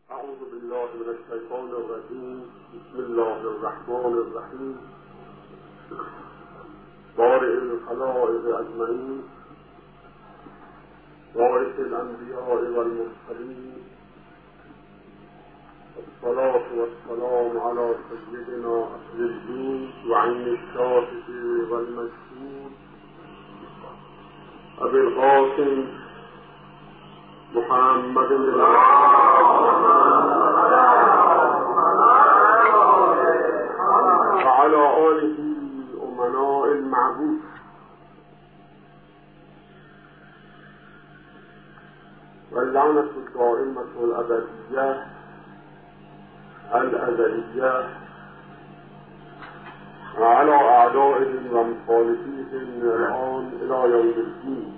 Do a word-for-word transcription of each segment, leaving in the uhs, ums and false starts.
اعوذ بالله من الشیطان الرجیم. بسم الله الرحمن الرحیم. بارئ الخلائق اجمعین، باعث الانبیاء والمرسلین، الصلاة والسلام على سیدنا اصل الدین و عین الشافع والمشهود ابی القاسم محمد بن وعلى آله أمناء المعبود. واللعنة الدائمة الأبدية الأزلية على أعدائهم ومخالفيهم من الآن إلى يوم الدين.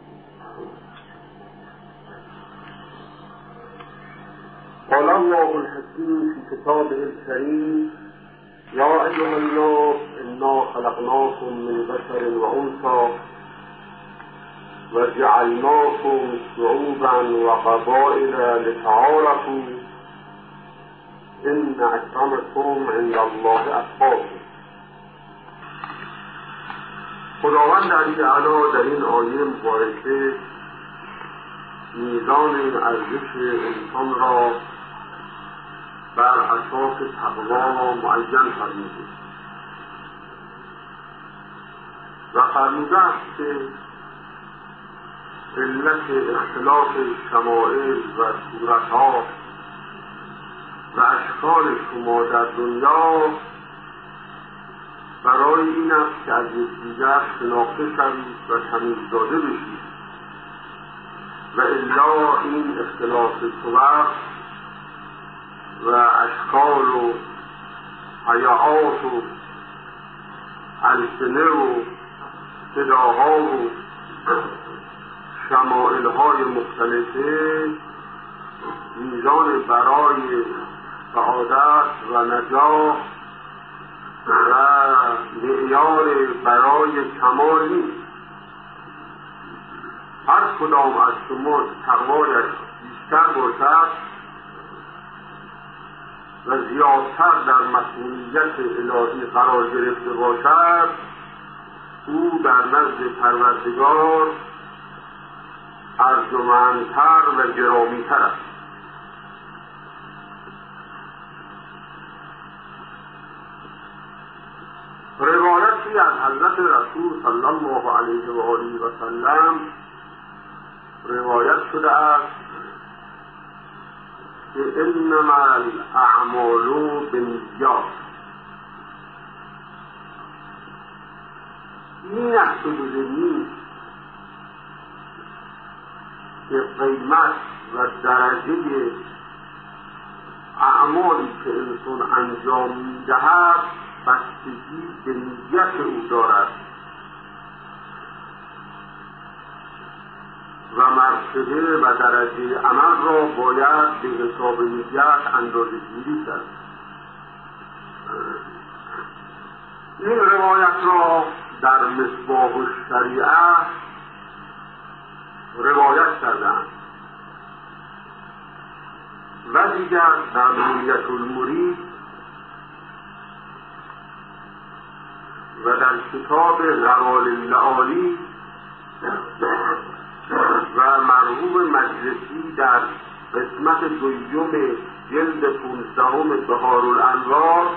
قال الله الحكيم في كتابه الكريم: يا أيها الناس إنا خلقناكم من بشر وأنثى وجعلناكم شعوبا وقبائل لتعارفوا إن أكرمكم عند الله أتقاكم. خداوند علی اعلی در این آیه مبارکه میزان ارزش انسان را بر اساس تقوا معین فرموده و فرموده است که علت اختلاف شمائل و صورتها و اشکال شما در دنیا برای این است که از یکدیگر شناخته شوید و تمیز داده بشید و الا این اختلاف صورت و اشکال و حیات و السنه و صداها و شمائلهای مختلفه میزان برای سعادت و نجاح و معیار برای کمال نیست. هر کدام از شما تقوایش بیشتر باشد و زیادتر در مسئولیت الهی قرار گرفته باشد، او در نزد پروردگار ارجمندتر و گرامیتر است. روایتی از حضرت رسول صلی الله علیه و آله و سلم روایت شده است که انما الاعمال بالنیات. این احسدوده نیست که قیمت و درجه اعمالی که انسان انجام میدهد بستگی به نیت او دارد و مرتبه و درجه عمل را باید به حساب نیت اندازه گیری کرد. این روایت را در مصباح الشریعه روایت کردند و دیگر در نونیت المرید و در کتاب غرال اللعالی و مرحوم مجلسی در قسمت دوم جلد پونزدهم بهار الانوار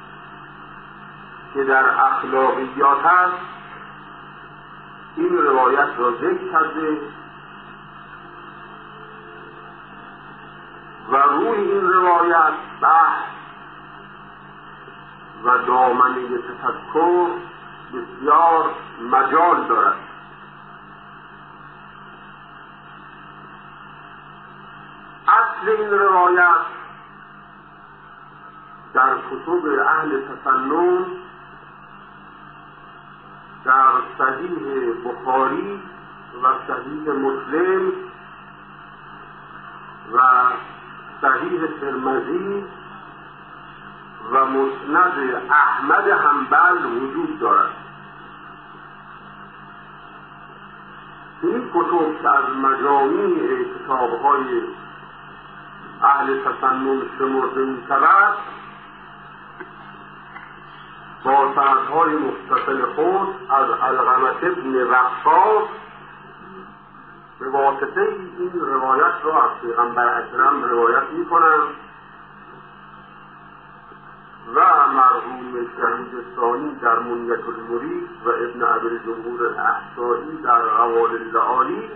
که در اخلاقیات است این روایت را ذکر کرده و روی این روایت بحث و دامنه تفکر بسیار مجال دارد. اصل این روایت در کتب اهل تفنن در صحیح بخاری و صحیح مسلم و صحیح ترمذی و مسند احمد حنبل وجود دارد. این کتب که از مجامع کتاب‌های اهل تسنن شمرده می شود با سندهای متصل خود از علقمة ابن وقاص به واسطه این روایت را از پیغمبر اکرم روایت می کنند و مرحوم شهید ثانی در منیة المرید و ابن ابیالجمهور الاحصایی در قوال اللعالی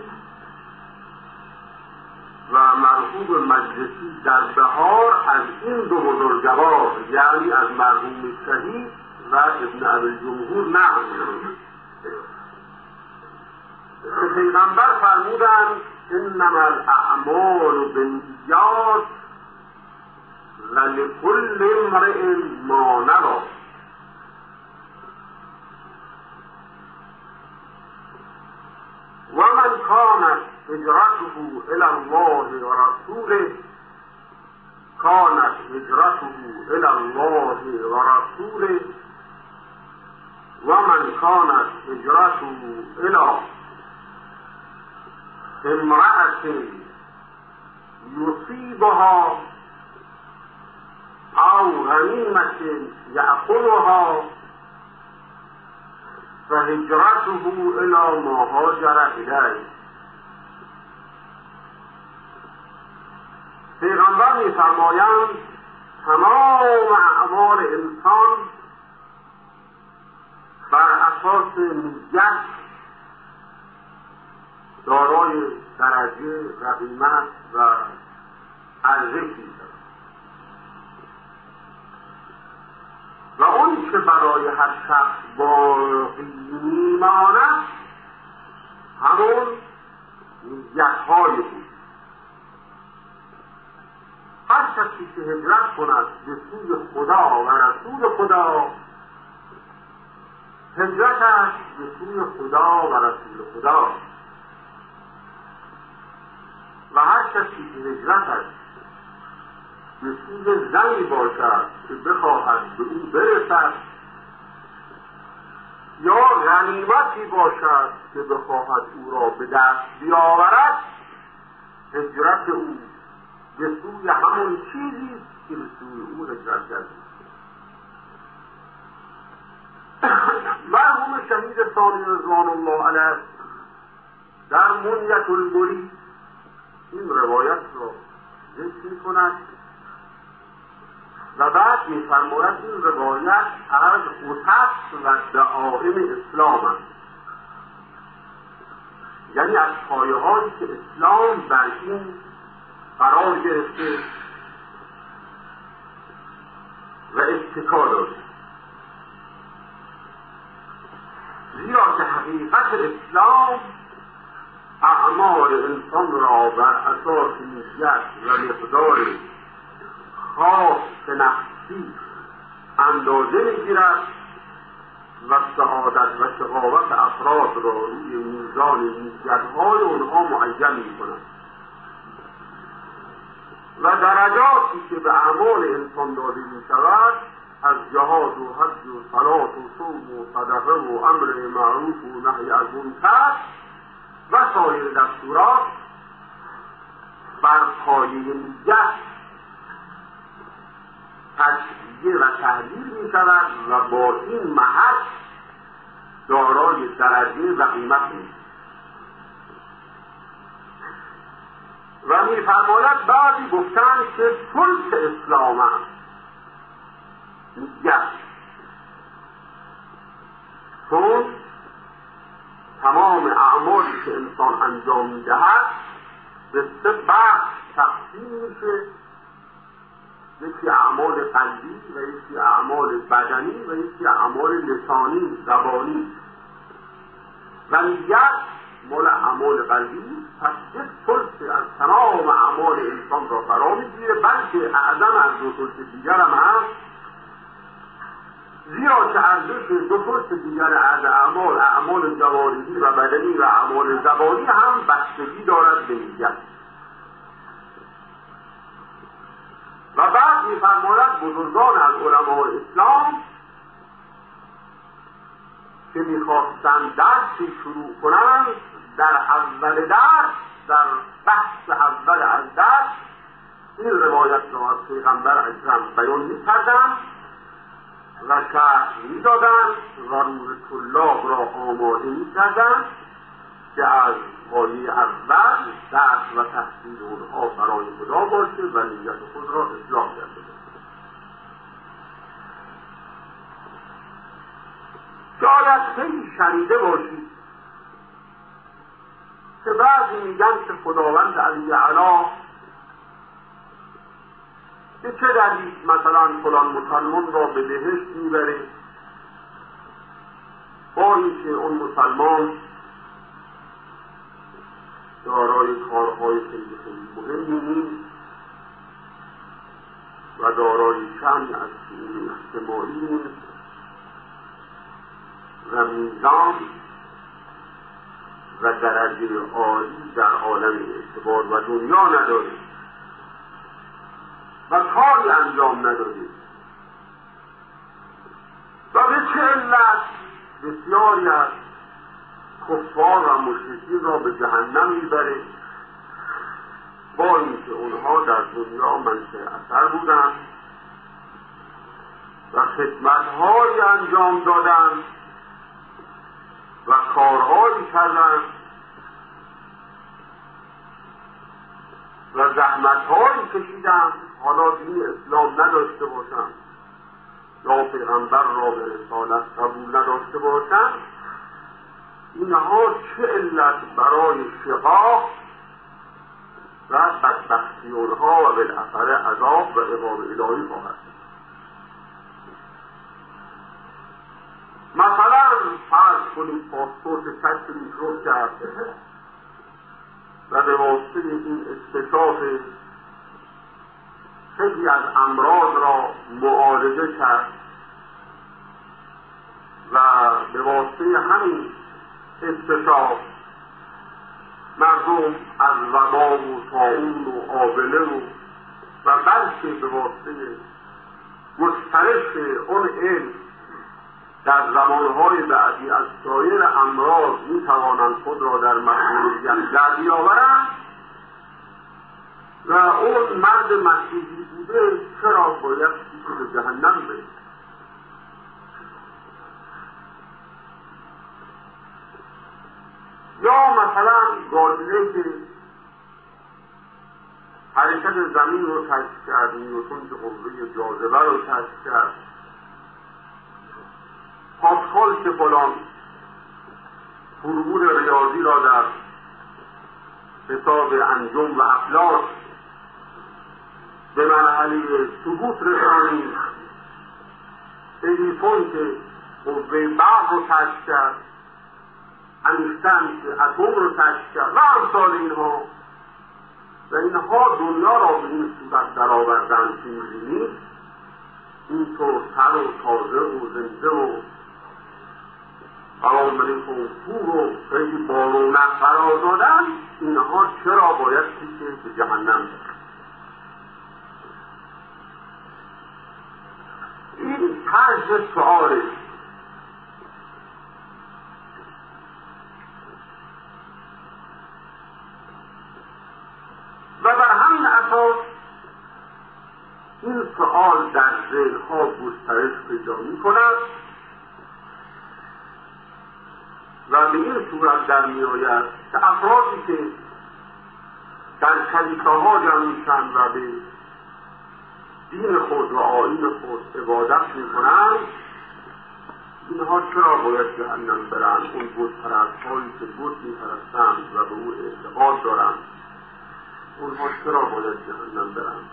و مرحوم مجلسی در بهار از این دو بزرگوار یعنی از مرحوم شهید و ابن ابیالجمهور نقل می‌کنند که پیغمبر فرمودند انما الاعمال بالنیات ولکل امرئ ما نوی. ومن كانت هجرته الى الله ورسوله كانت هجرته الى الله ورسوله ومن كانت هجرته الى امرأة يصيبها او غنیمة یأخذها فهجرته الى ما هاجر الیه. پیغمبر می‌فرمایند تمام اعمال انسان بر اساس نیت دارای درجه و قیمت و ارزشی است و اون که برای هر شخص باقی میماند همون نیت‌های بود. هر کسی که هجرت کند به سوی خدا و رسول خدا هجرتش به سوی خدا و رسول خدا و هر کسی که هجرتش به سوی زنی باشد که بخواهد به او برسد یا غنیمتی باشد که بخواهد او را به دست بیاورد هجرت او به سوی همون چیزی که به سوی او هجرت کرده. مرحوم شهید ثانی رضوان الله علیه در منیة المرید این روایت را ذکر می‌کند و بعد می‌فرماید این روایت از خطط و دعائم اسلام است، یعنی از پایه‌هایی که اسلام بر این قرار گرفته و اتکا داشته. زیرا که حقیقت اسلام اعمال انسان را بر اساس نیت و مقدار خاص نفسی اندازه میگیرد و سعادت و شقاوت افراد را روی میزان نیت‌های آنها معین می‌کند و درجاتی که به اعمال انسان داده می‌شود از جهاد و حج و صلات و صوم و صدقه و امر معروف و نهی از منکر و سایر دستورات بر پایه نیت تجزیه و تحلیل می شود و با این محک دارای درجه و قیمت می و می فرماید بعضی گفتند که ثلث اسلام است نیت، چون تمام اعمالی که انسان انجام می دهد به سه بخش تقسیم میشه، یکی اعمال قلبی و یکی اعمال بدنی و یکی اعمال لسانی زبانی و نیت مال اعمال قلبی. پس یک ثلث از تمام اعمال انسان را فرا میگیره، بلکه اعظم از دو ثلث دیگر هم هست، زیرا که ارزش دو ثلث دیگر از اعمال اعمال جوارحی و بدنی و اعمال زبانی هم بستگی دارد به نیت. و بعد می‌فرماید بزرگان از علماء اسلام که می‌خواستند درسی شروع کنند در اول درس، در بحث اول از درس این روایت را از پیغمبر اکرم بیان می‌کردند و شرح می‌دادند و روح طلاب را آماده می‌کردند که از پایه اول درس و تحصیل اونها برای خدا باشه و نیت خود را اصلاح کرده باشه. شاید خیلی شنیده باشید که بعضی میگن که خداوند علی اعلی به چه دلیل مثلا فلان مسلمان را به بهشت میبره با اینکه اون مسلمان دارای کارهای خیلی خیلی مهمی نیست و دارای شأنی از شئون اجتماعی نیست و میزان و درجه عالی در عالم اعتبار و دنیا نداره و کاری انجام نداره و به چه علت بسیاری از کفار و مشرکین را به جهنم میبره با اینکه اونها در دنیا منشأ اثر بودند و خدمت‌هایی انجام دادند و کارهایی کردند و زحمت‌هایی کشیدند، حالا دین اسلام نداشته باشند یا پیغمبر را به رسالت قبول نداشته باشند، اینها چه علت برای شقاق و بدبختی اونها و بالاخره عذاب و عقاب الهی خواهد. مثلا فرض کنید پاسپورت کشف میکروب کرد و به واسطه این اکتشاف خیلی از امراض را معالجه کرد و به واسطه همین اکتشاف مردم از وبا و طاعون و آبله و و بلکه به واسطه گسترش اون علم در زمانهای بعدی از سایر امراض می توانند خود را در مشغولیت در بیاورند و اون مرد مسیحی بوده چرا باید به جهنم بره؟ یا مثلا گالیله که حرکت زمین رو کشف کرد، نیوتن که قوه جاذبه رو کشف کرد، پاسکال که فلان فرمول ریاضی را در حساب انجم و افلاک به مرحله ثبوت رسانید، ایلیفون که قوه برق رو کشف کرد، انیشتین که اتم رو کشف کرد و امثال اینها و اینها دنیا را به این صورت در آوردن که می‌بینید اینطور تر و تازه و زنده و عوامل کنفور و خیلی بارونق قرار دادن، اینها چرا باید که به جهنم برن؟ این طرز سؤاله و بر همین اساس این سؤال در ذهن‌ها گسترش پیدا می‌کند و به این صورت در می‌آید که افرادی که در کلیساها جمع میشن و به دین خود و آیین خود عبادت می‌کنند، اینها چرا باید جهنم برند؟ اون بت‌پرست‌هایی که بت می‌پرستند و به او اعتقاد دارند، اونها چرا باید جهنم برند؟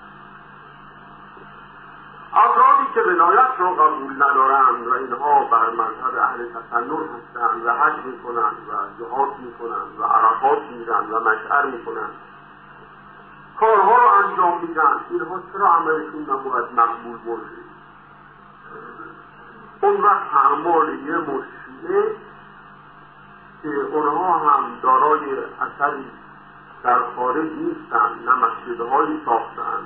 افرادی که ولایت را قبول ندارند و اینها بر مذهب اهل تسنن هستند و حج میکنند و جهاد میکنند و عرفات میرند و مشعر میکنند، کارها را انجام میدن، اینها چرا عملشون نباید مقبول باشه؟ اون وقت اعمال یه مشیعه که اونها هم دارای اثری در خارج نیستند، نه مسجدهایی ساختند،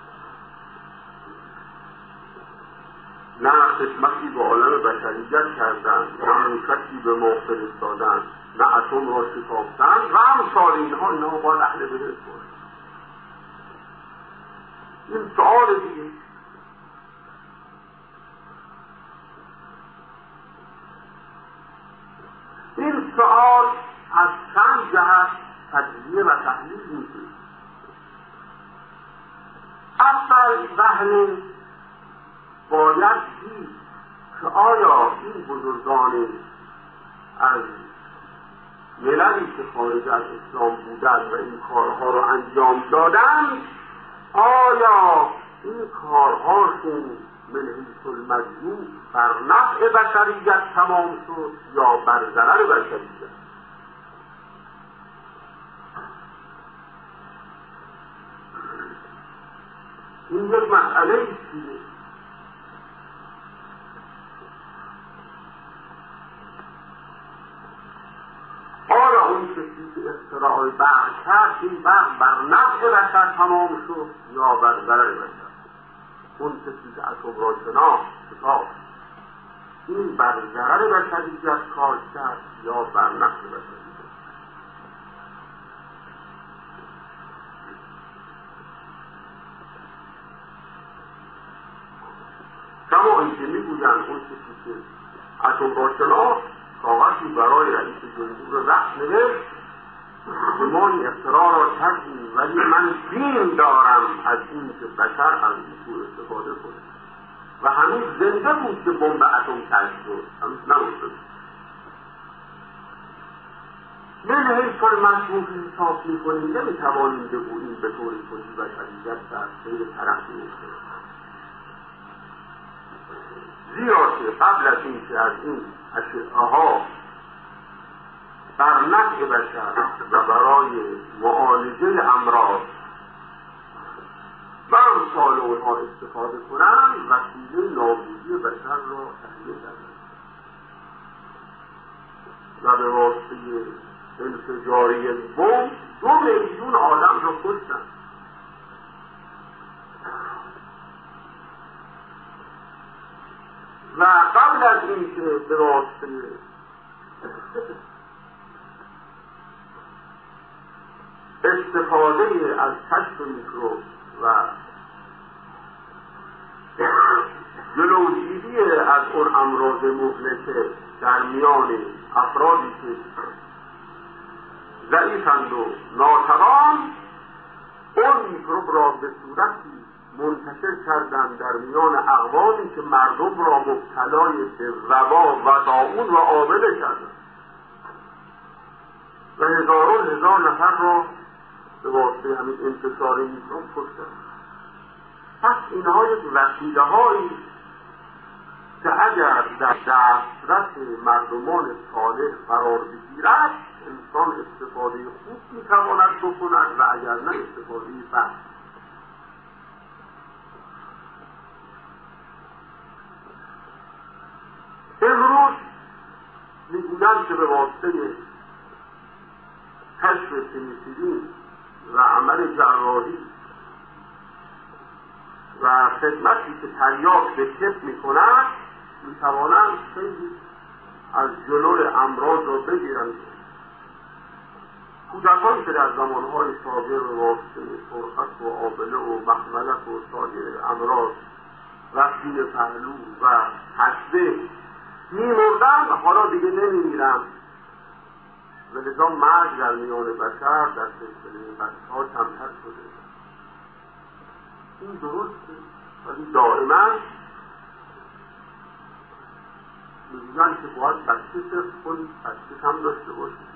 نه خدمتی به عالم بشریت کردند، نه موشکی به ما فرستادند، نه اتم را شکافتند و امثال اینها، اینها باید اهل بهشت باشند. این سؤال دیگه. این سؤال از چند جهت تجزیه و تحلیل میشه. اول وهله باید دید که آیا این بزرگان از مللی که خارج از اسلام بودند و این کارها رو انجام دادند، آیا این کارهاشون من حیث المجموع بر نفع بشریت تمام شد یا بر ضرر بشریت؟ این یک مسئله ایستیه. آیا اون کسی که اختراع برق کرد این برق بر نفع بشر تمام شد یا بر ضرر بشر؟ اون کسی که اتم را شناخت کتاب این بر ضرر بشریت کار کرد یا بر نفع بشریت؟ کما اینکه میگویند اون کسی که اتم را شناخت کاغذی برای رئیس جمهور رفت نوشت که ما این اختراع را کردیم ولی من بیم دارم از این که بشر از این استفاده کنه و هنوز زنده بود که بمب اتم کشف شد، هنوز نموشد. من حیث المجموع حساب میکنیم نمیتوانیم بگوییم به طور کلی بشریت در سیر ترقی میکنه، زیرا که قبل از این که از این اشعه‌ها بر نفع بشر و برای معالجه امراض و امثال اونها استفاده کنند وسیله نابودی بشر را تهیه کردند و به واسطه انفجاری بمب دو میلیون آدم را کشتند. و قبل از این که به واسطه استفاده از کشف میکروب و جلوگیری از اون امراض مهلکه در میان افرادی که ضعیفند و ناتوان، اون میکروب را به صورتی منتشر کردند در میان اقوامی که مردم را مبتلای به وبا و طاعون و آبله کردند و هزاران هزار نفر را به واسطه همین انتشار میکروب کشتند. پس اینها یک وسیله هایی که اگر در دسترس مردمان صالح قرار بگیرد انسان استفاده خوب میتواند بکند و اگر نه استفاده بد. امروز میگویند که به واسطه کشف پنیسیلین و عمل جراحی و خدمتی که تریاک به طب میکنند میتوانند خیلی از جلوی امراض را بگیرند. کودکان که در زمانهای سابق به واسطه سرخط و آبله و مخملک و سایر امراض رفتین پهلو و حشوه میمردند حالا دیگه نمیمیرند و لذا مرگ در میان بشر در سلسله بچه‌ها کمتر شده. این درسته، ولی دائما میگن که باید بچه صرف کنید، بچه هم داشته باشید،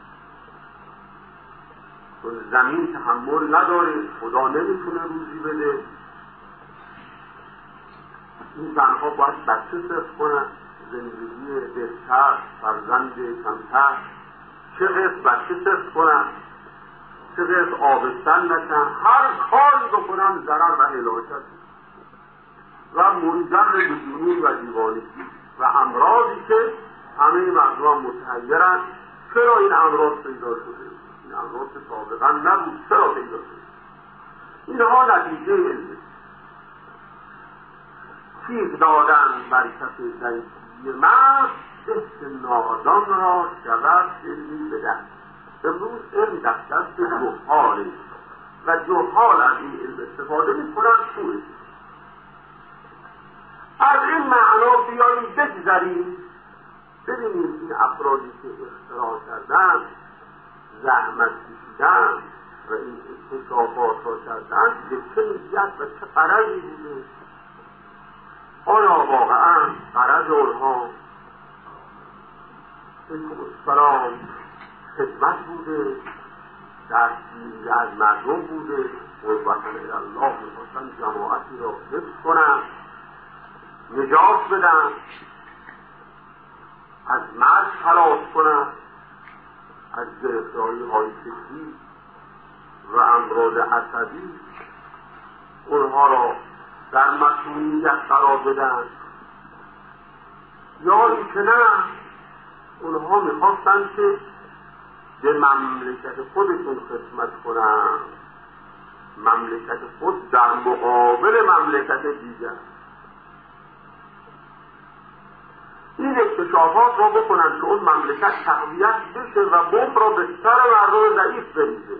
چون زمین تحمل نداره، خدا نمیتونه روزی بده. این زنها باید بچه صرف کنن، زندگی بهتر، فرزند کمتر، چه قسم بچه صرف کنن، چه قسم آبستن نشن، هر کاری بکنن ضرر و هلاکت و منجر به جنون و دیوانگی و امراضی که همه مردم متحیرن. چرا این امراض پیدا شده؟ این امراض سابقا نبود، چرا پیدا شده؟ اینها نتیجه علمه. چیز دادن بر کف زنگی مرد دست نادان را شود علمی بدن. امروز علم دست دست جهاله و جهال از این علم استفاده میکنن سوء. از این معنا بیاییم بگذریم ببینیم این افرادی که اختراع کردن، زحمت کشیدن و این اکتشافات را کردن به چه نیت و چه غرضی بوده. آیا واقعا غرض اونها علیکم السلام خدمت بوده، دستگیری از مردم بوده، قربتاً الله میخواستن جماعتی را حفظ کنن، نجات بدن، از مرگ خلاص کنن، از گرفتاری های فکری و امراض عصبی اونها را در مسئولیت قرار بدن، یا اینکه نه اونها میخواستن که به مملکت خودشون خدمت کنن، مملکت خود در مقابل مملکت دیگر. این اکتشافات را بکنن که اون مملکت تقویت بشه و بمب را به سر مردم ضعیف بریزه.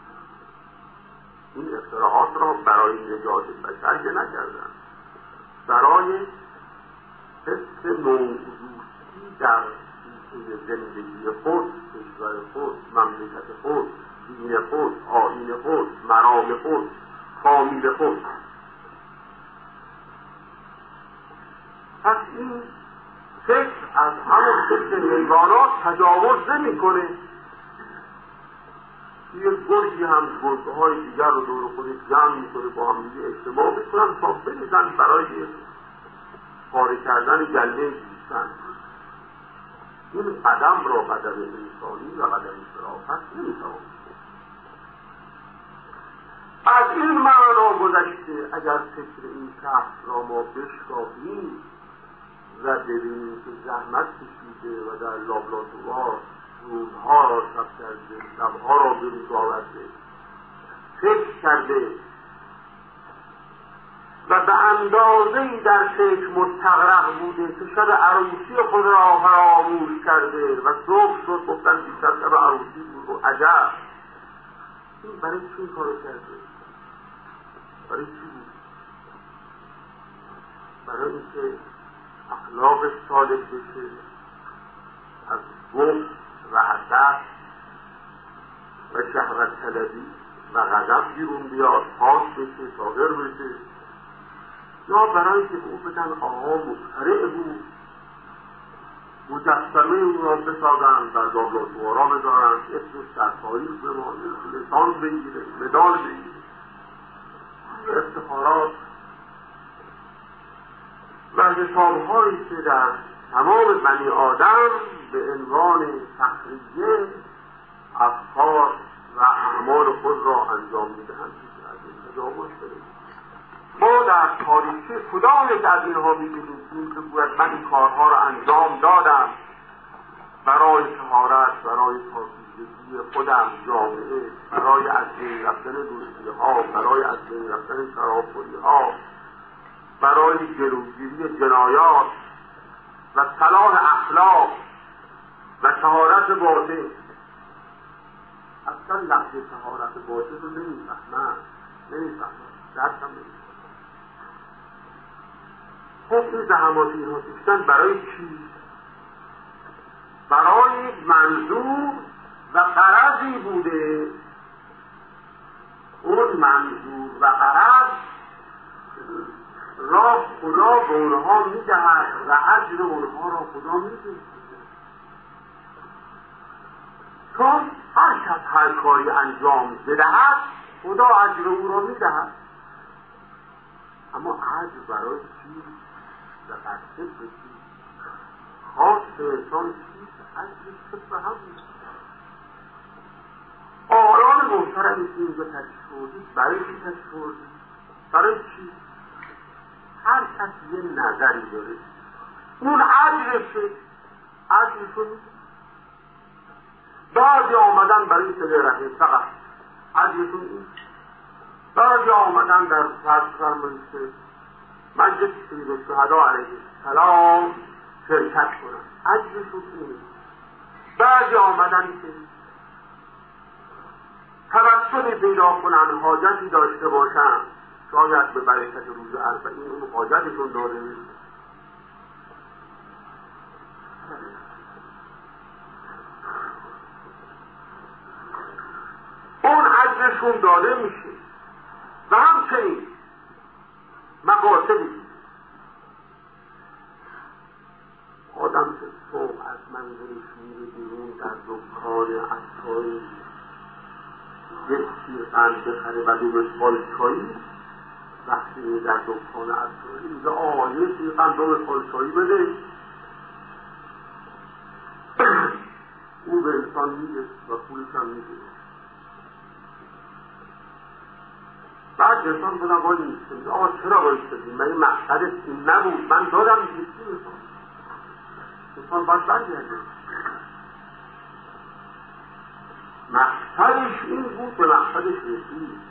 این اختراعات را برای نجات بشر که نکردن، برای حس نوع‌دوستی در زندگی خود، کشور خود، مملکت خود، دین خود، آیین خود، مرام خود، فامیل خود. پس این فکر از همون فکر حیوانات تجاوز نمی کنه. یه گرگی هم گرگه های دیگر رو دور خودش جمع می کنه، با هم دیگه اجتماع میکنن تا بریزن برای پاره کردن گله زیستن. این قدم را قدم انسانی و قدم شرافت نمی‌توان. از این معنا گذشته اگر فکر این شخص را ما بشکافیم و ببینیم که زحمت کشیده و در لابراتوار روزها را شب کرده، شبها را به روز آورده، فکر کرده و به اندازه‌ای در فکر مستغرق بوده که شب عروسی خود را فراموش کرده و صبح شد گفتن بیشتر شب عروسی بود و عجب. این برای چی کارو کرده؟ برای چی بود؟ برای اینکه اخلاقش صالح بشه، از گفت و حسد و شهوت طلبی و غضب بیرون بیاد، پاک بشه، طاهر بشه، یا برای که او بگن آقا مخترع بود، مجسمه او را بسازن، در لابراتوارا بذارن، اسمش در تاریخ بمانه، لسان بگیره، مدال بگیره، افتخارات و حسابهایی که در تمام بنی آدم به عنوان فخریه افکار و اعمال خود را انجام میدهند. از این تجاوز کنید. ما در تاریخی کدام یک از اینها می‌بینیم که باید من این کارها را انجام دادم برای طهارت، برای پاکیزگی خودم، جامعه، برای از بین رفتن دوستی‌ها، برای از بین رفتن شراب‌خوری‌ها، برای جلوگیری جنایات و صلاح اخلاق و طهارت باطن. اصلا لحظه طهارت باطن رو نمی‌فهمن، نمی‌فهمن، درک هم نمی‌کنن. خب این زحمات اینها کشیدن برای چی؟ برای یک منظور و غرضی بوده. اون منظور و غرض را خدا به اونها میدهد و اجر اونها را خدا میده. چون هر کس هر کاری انجام بدهد خدا اجر او را میدهد. اما اجر برای چی و قصد بشی خاص انسان چیست؟ اجر چه هم نیست. آران محترمی که اینجا تشکیل شدید برای چی تشکیل شدید؟ برای چی؟ هر کس یه نظری داره، اون اجرشه، اجرشون بعضی آمدن برای صدرته فقط اجرشون این، بعضی آمدن در فرض فرمایید که مجلس سید الشهدا علیه السلام شرکت کنن، اجرشون اینه. بعضی آمدن که توسلی پیدا کنن، حاجتی داشته باشن، شاید به برکت روز اربعین اون حاجتشون داده میشه. اون اجرشون داده میشه. و همچنین مقاصدی آدم که صبح از منزلش میره بیرون در دکان عطاری یک سیر قند بخره و دو بسمال چایی، وقتی میره در دکان عطاری میگه آقا یه سیر قند دو بسمال چایی بده، او به انسان میده و پولش هم میده. بعد انسان بودن باید نیستیم آقا چرا باید شدیم؟ من این مقصدت این نبود، من دادم میگه چی میخوام؟ انسان باید برگرده. مقصدش این بود، به مقصدش رسید.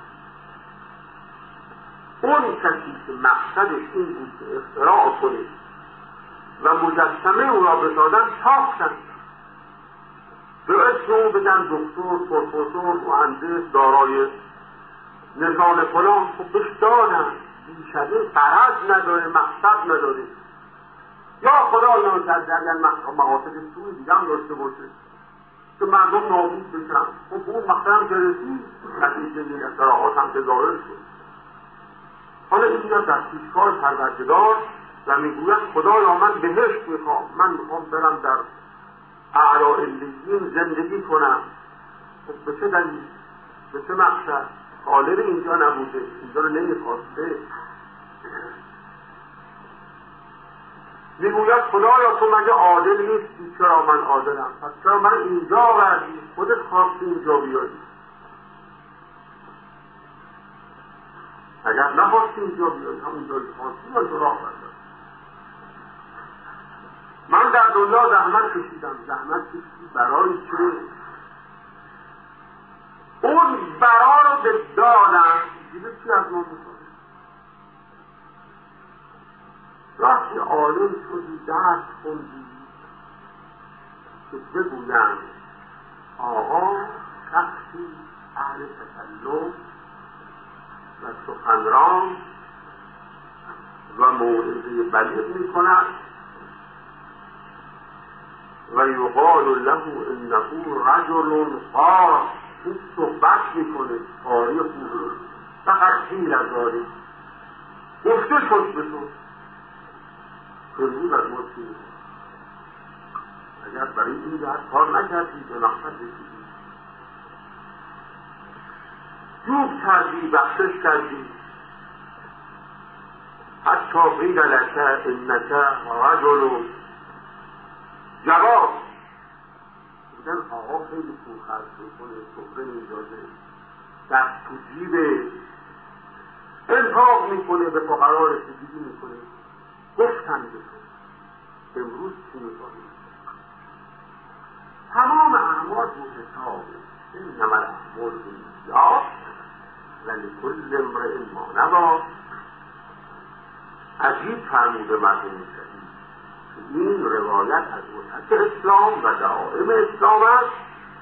اون کسی که مقصدش این بود که اختراع کنه و مجسمه او را بسازن ساختن، به اسم اون بدن دکتر، پروفسور، مهندس، دارای نشان فلان، خب بهش دادن، بیشده غرض نداره، مقصد نداره. یا خدا ناکرده اگر مقاصد سوی دیگه هم داشته باشه که مردم نابود بشن، خب اون مقصد هم که رسید، نتیجه این اختراعات هم که ظاهر شد. حالا این میاد در پیشگاه پروردگار و میگوید خدایا من بهشت میخوام، من میخوام برم در اعلی علیین زندگی کنم. خب به چه دلیل؟ به چه مقصد؟ طالب اینجا نبوده، اینجا رو نمیخواسته. میگوید خدایا تو مگه عادل نیستی؟ چرا من عادلم؟ پس چرا من اینجا آوردی؟ خودت خواستی اینجا بیایی. اگر نخواستی اینجا بیایی، هم اینجا خواستی من تو راه بردم. من در دنیا زحمت کشیدم. زحمت کشیدی برای چه؟ اون برا رو به دادن دیگه چی از ما میکنه؟ وقتی عالم شدی، درس خوندی که بگویم آقا شخصی اهل تکلم و سخنران و موعظه بلیغ میکند و یقال له انه رجل خاص، این صحبت میکنه تاریخ خوبه، فقط خیل از داره گفته شد به تو فرمود از ما چی؟ اگر برای این جهت کار نکردی به مقصد رسیدی، جوب کردی، بخشش کردی، حتی قیل لک انک رجل جواب بودن آقا خیلی پول خرج میکنه، سفره میدازه، دست تو جیبه، انفاق میکنه، به فقرا رسیدگی میکنه. گفتن به تو امروز چی میکنی؟ تمام اعمال رو حسابه، انما الاعمال بالنیات ولکل امرئ ما نوی. عجیب فرموده مرحوم شهید این روایت از مصحف اسلام و دعائم اسلام است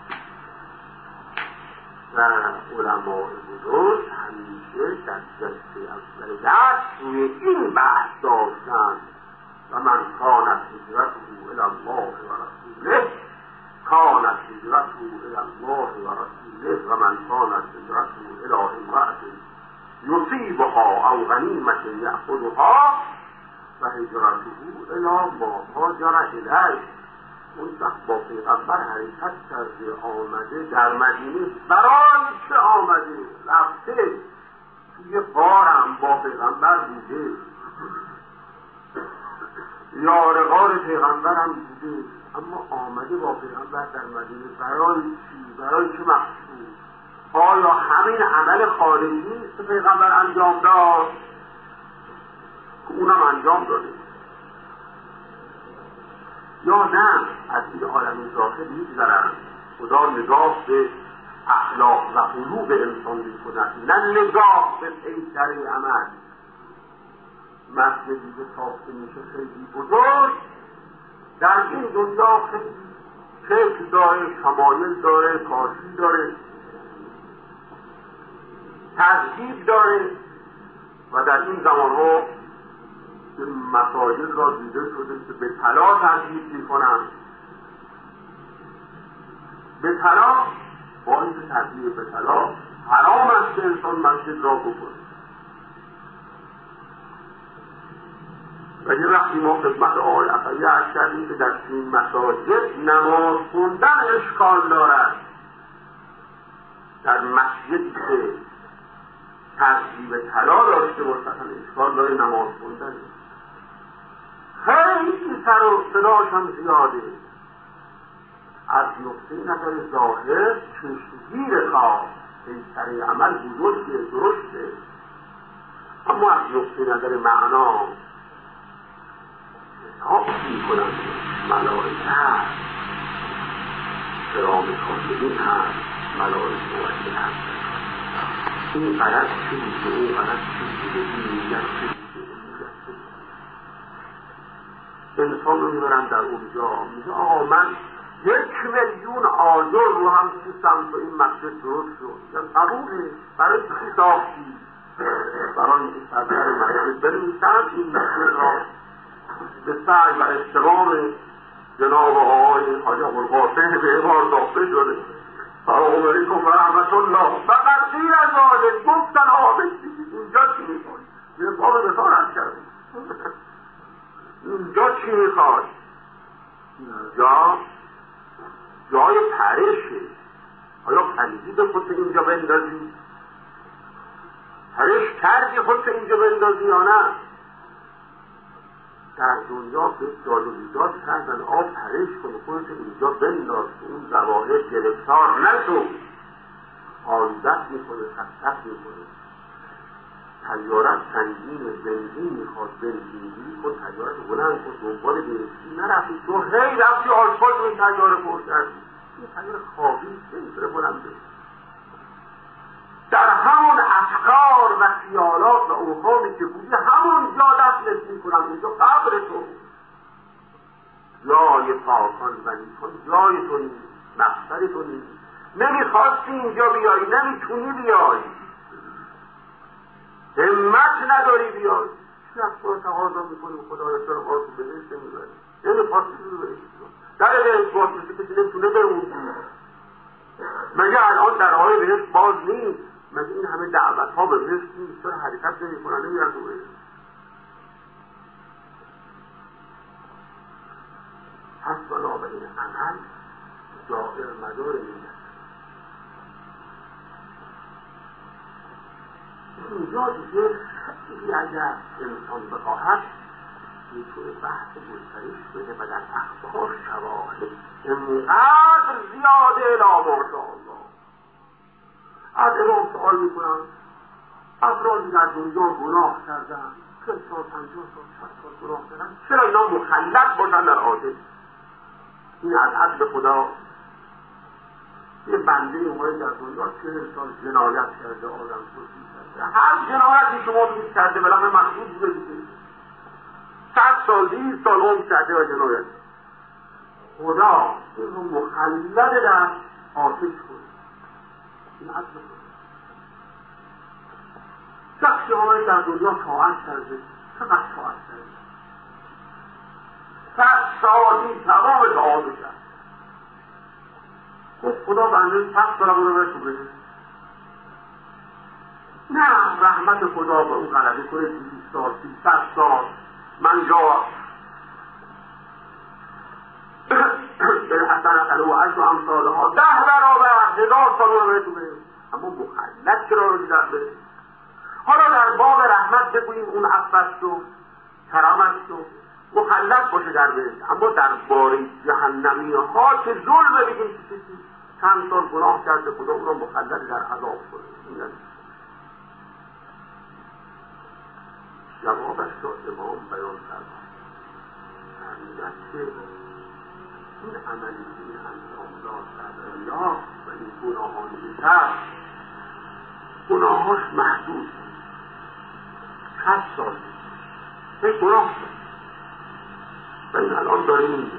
و علماء بزرگ همیشه در جلسه اول درس روی این بحث داشتند و من کانت هجرته الی الله و رسوله کانت هجرته الی الله و رسوله و من کانت هجرته الی امرأة یصیبها او غنیمة یأخذها و هجرته الی ما هاجر الیه. اون وقت با پیغمبر حرکت کرده آمده در مدینه، برای چه آمده؟ رفته توی غارم با پیغمبر بوده، یار غار پیغمبر هم بوده، اما آمده با پیغمبر در مدینه برای چی؟ برای چه مقصود؟ آیا همین عمل خارجی که پیغمبر انجام داد که اونم انجام داده، یا نه از این عالم ظاهر میگذرند؟ خدا نگاه به اخلاق و قلوب انسان میکند، نه نگاه به پیکره عمل. مسجدی که ساخته میشه خیلی بزرگ، در این دنیا خیلی شکل داره، شمایل داره، کاشی داره، تذهیب داره و در این زمانها مسائل را دیده شده که به طلا تذهیب میکنن. به طلا با این تذهیب به طلا حرام است که انسان مسجد را بکنه. و یه وقتی ما خدمت آقای عطایی عرض کردیم که در این مساجد نماز خوندن اشکال دارد. در مسجدی که ترتیب طلا داشته باشد اشکال داره نماز خوندن. خیلی سر و صداش هم زیاده. از نقطه نظر ظاهر چشمگیر خواه پیکره عمل بزرگه درسته، اما از نقطه نظر معنا حساب میکنن. ملائکه هست، کرام کاتبین هست، ملائکه موکل هست. این غلط چیزه، اون غلط چیزه، این میگن چیزه، اون میگن چیزه. انسان رو میبرن در اونجا میگه آقا من یک میلیون آجر رو هم سیستم تو این مسجد درست شد. یعنی قبوله برای چی ساختی؟ برای اینکه سردر مسجد بنویسن این مسجد را به سعی و احترام جناب آقای حاجی ابوالقاسم به عبار داخته شده. سلام علیکم و رحمت الله. فقط غیر از آجر گفتن آمد اینجا چی میخواد؟ یه باب بسارت کرده. اینجا چی میخواد؟ اینجا جای پرشه. آیا پریدی به خودت اینجا بندازی؟ پرش کردی خودت اینجا بندازی یا نه؟ در دنیا به داد و بیداد کردن آب پرش کن خودت اینجا بنداز که اون ظواهر گرفتار نشو. آیدت میکنه، خطت میکنه. تیارت سنگین بنزین میخواد، بنزینی کن تیارت بلند کن، دنبال بنزین نرفتی تو هی رفتی آشپاش رو این تیاره پر کردی. این تیاره خوابی نمیتونه بلند بشه. در همون افکار و خیالات و اوهامی که بودی همون جا دفنت میکنم. اینجا قبر تو، جای پاکان و نیکان جای تو نیست، مقصد تو نیست. نمیخواستی اینجا بیایی، نمیتونی بیایی، همت نداری بیایی. چی از تو تقاضا میکنی خدایا چرا ما تو بهشت نمیبری؟ نمیخواستی بهشت در بهشت باز میشه کسی نمیتونه بمونی. مگه الان درهای بهشت باز نیست؟ مگه این همه دعوت ها به بهشت نیست؟ چرا حرکت نمی کنن نمیرن تو بهشت؟ پس بنابراین عمل دائر مدار میگن. اینجا دیگه خیلی اگر انسان بخواهد میتونه بحث گسترش بده و در اخبار شواهد اینقدر زیاده لا ماشاءالله. از امام سوال میکنم افرادی در دنیا گناه کردن، که سال پنجاه سال شصت سال گناه کردن، چرا اینا مخلد باشن در آتش؟ این از عدل خدا. یه بنده اومده در دنیا چهل سال جنایت کرده، آدم کشی کرده، هر جنایتی شما بگید کرده بلا من مخصوص بگید صد سال بیست سال عمر کرده و جنایت خدا این رو مخلد در آتش کنه. این عدل خدا. شخصی آمده در دنیا طاعت کرده، چقدر طاعت کرده؟ صد سالی تمام طاعت کرد. خب خدا بنده سخت دارم رو برسو بده. نه رحمت خدا به اون غلبه کنه بیست سال سیصد سال من جا بالحسنة له عشر امثالها ده برابر هزار سال رو برسو بده. اما مخلد چرا رو دیدن بده؟ حالا در باب رحمت بگوییم اون عفت شو کرامت شو مخلد باشه در بهشت. اما در باره جهنمی ها که ظلم بگیم که کسی چند سال گناه کرده خدا اون رو مخلد در عذاب کنه. جوابش را امام بیان کرد. اهمیت که این عملی که این انجام داد در دنیا و این گناهانی که کرد گناهاش محدود هشت سال یک گناه کرد و این الان داره میده.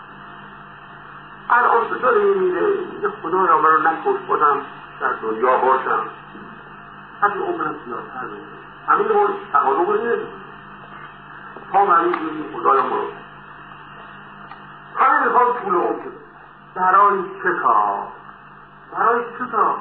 الان داره میده میگه خدا را من رو نکش خودم در دنیا باشم. همین عمرم زیادتر بشه، همین رو تقاضا کنید تا مریض بودیم خدایا ما رو همین میخوام طول عمر بده. برای چه کار؟ برای چه کار؟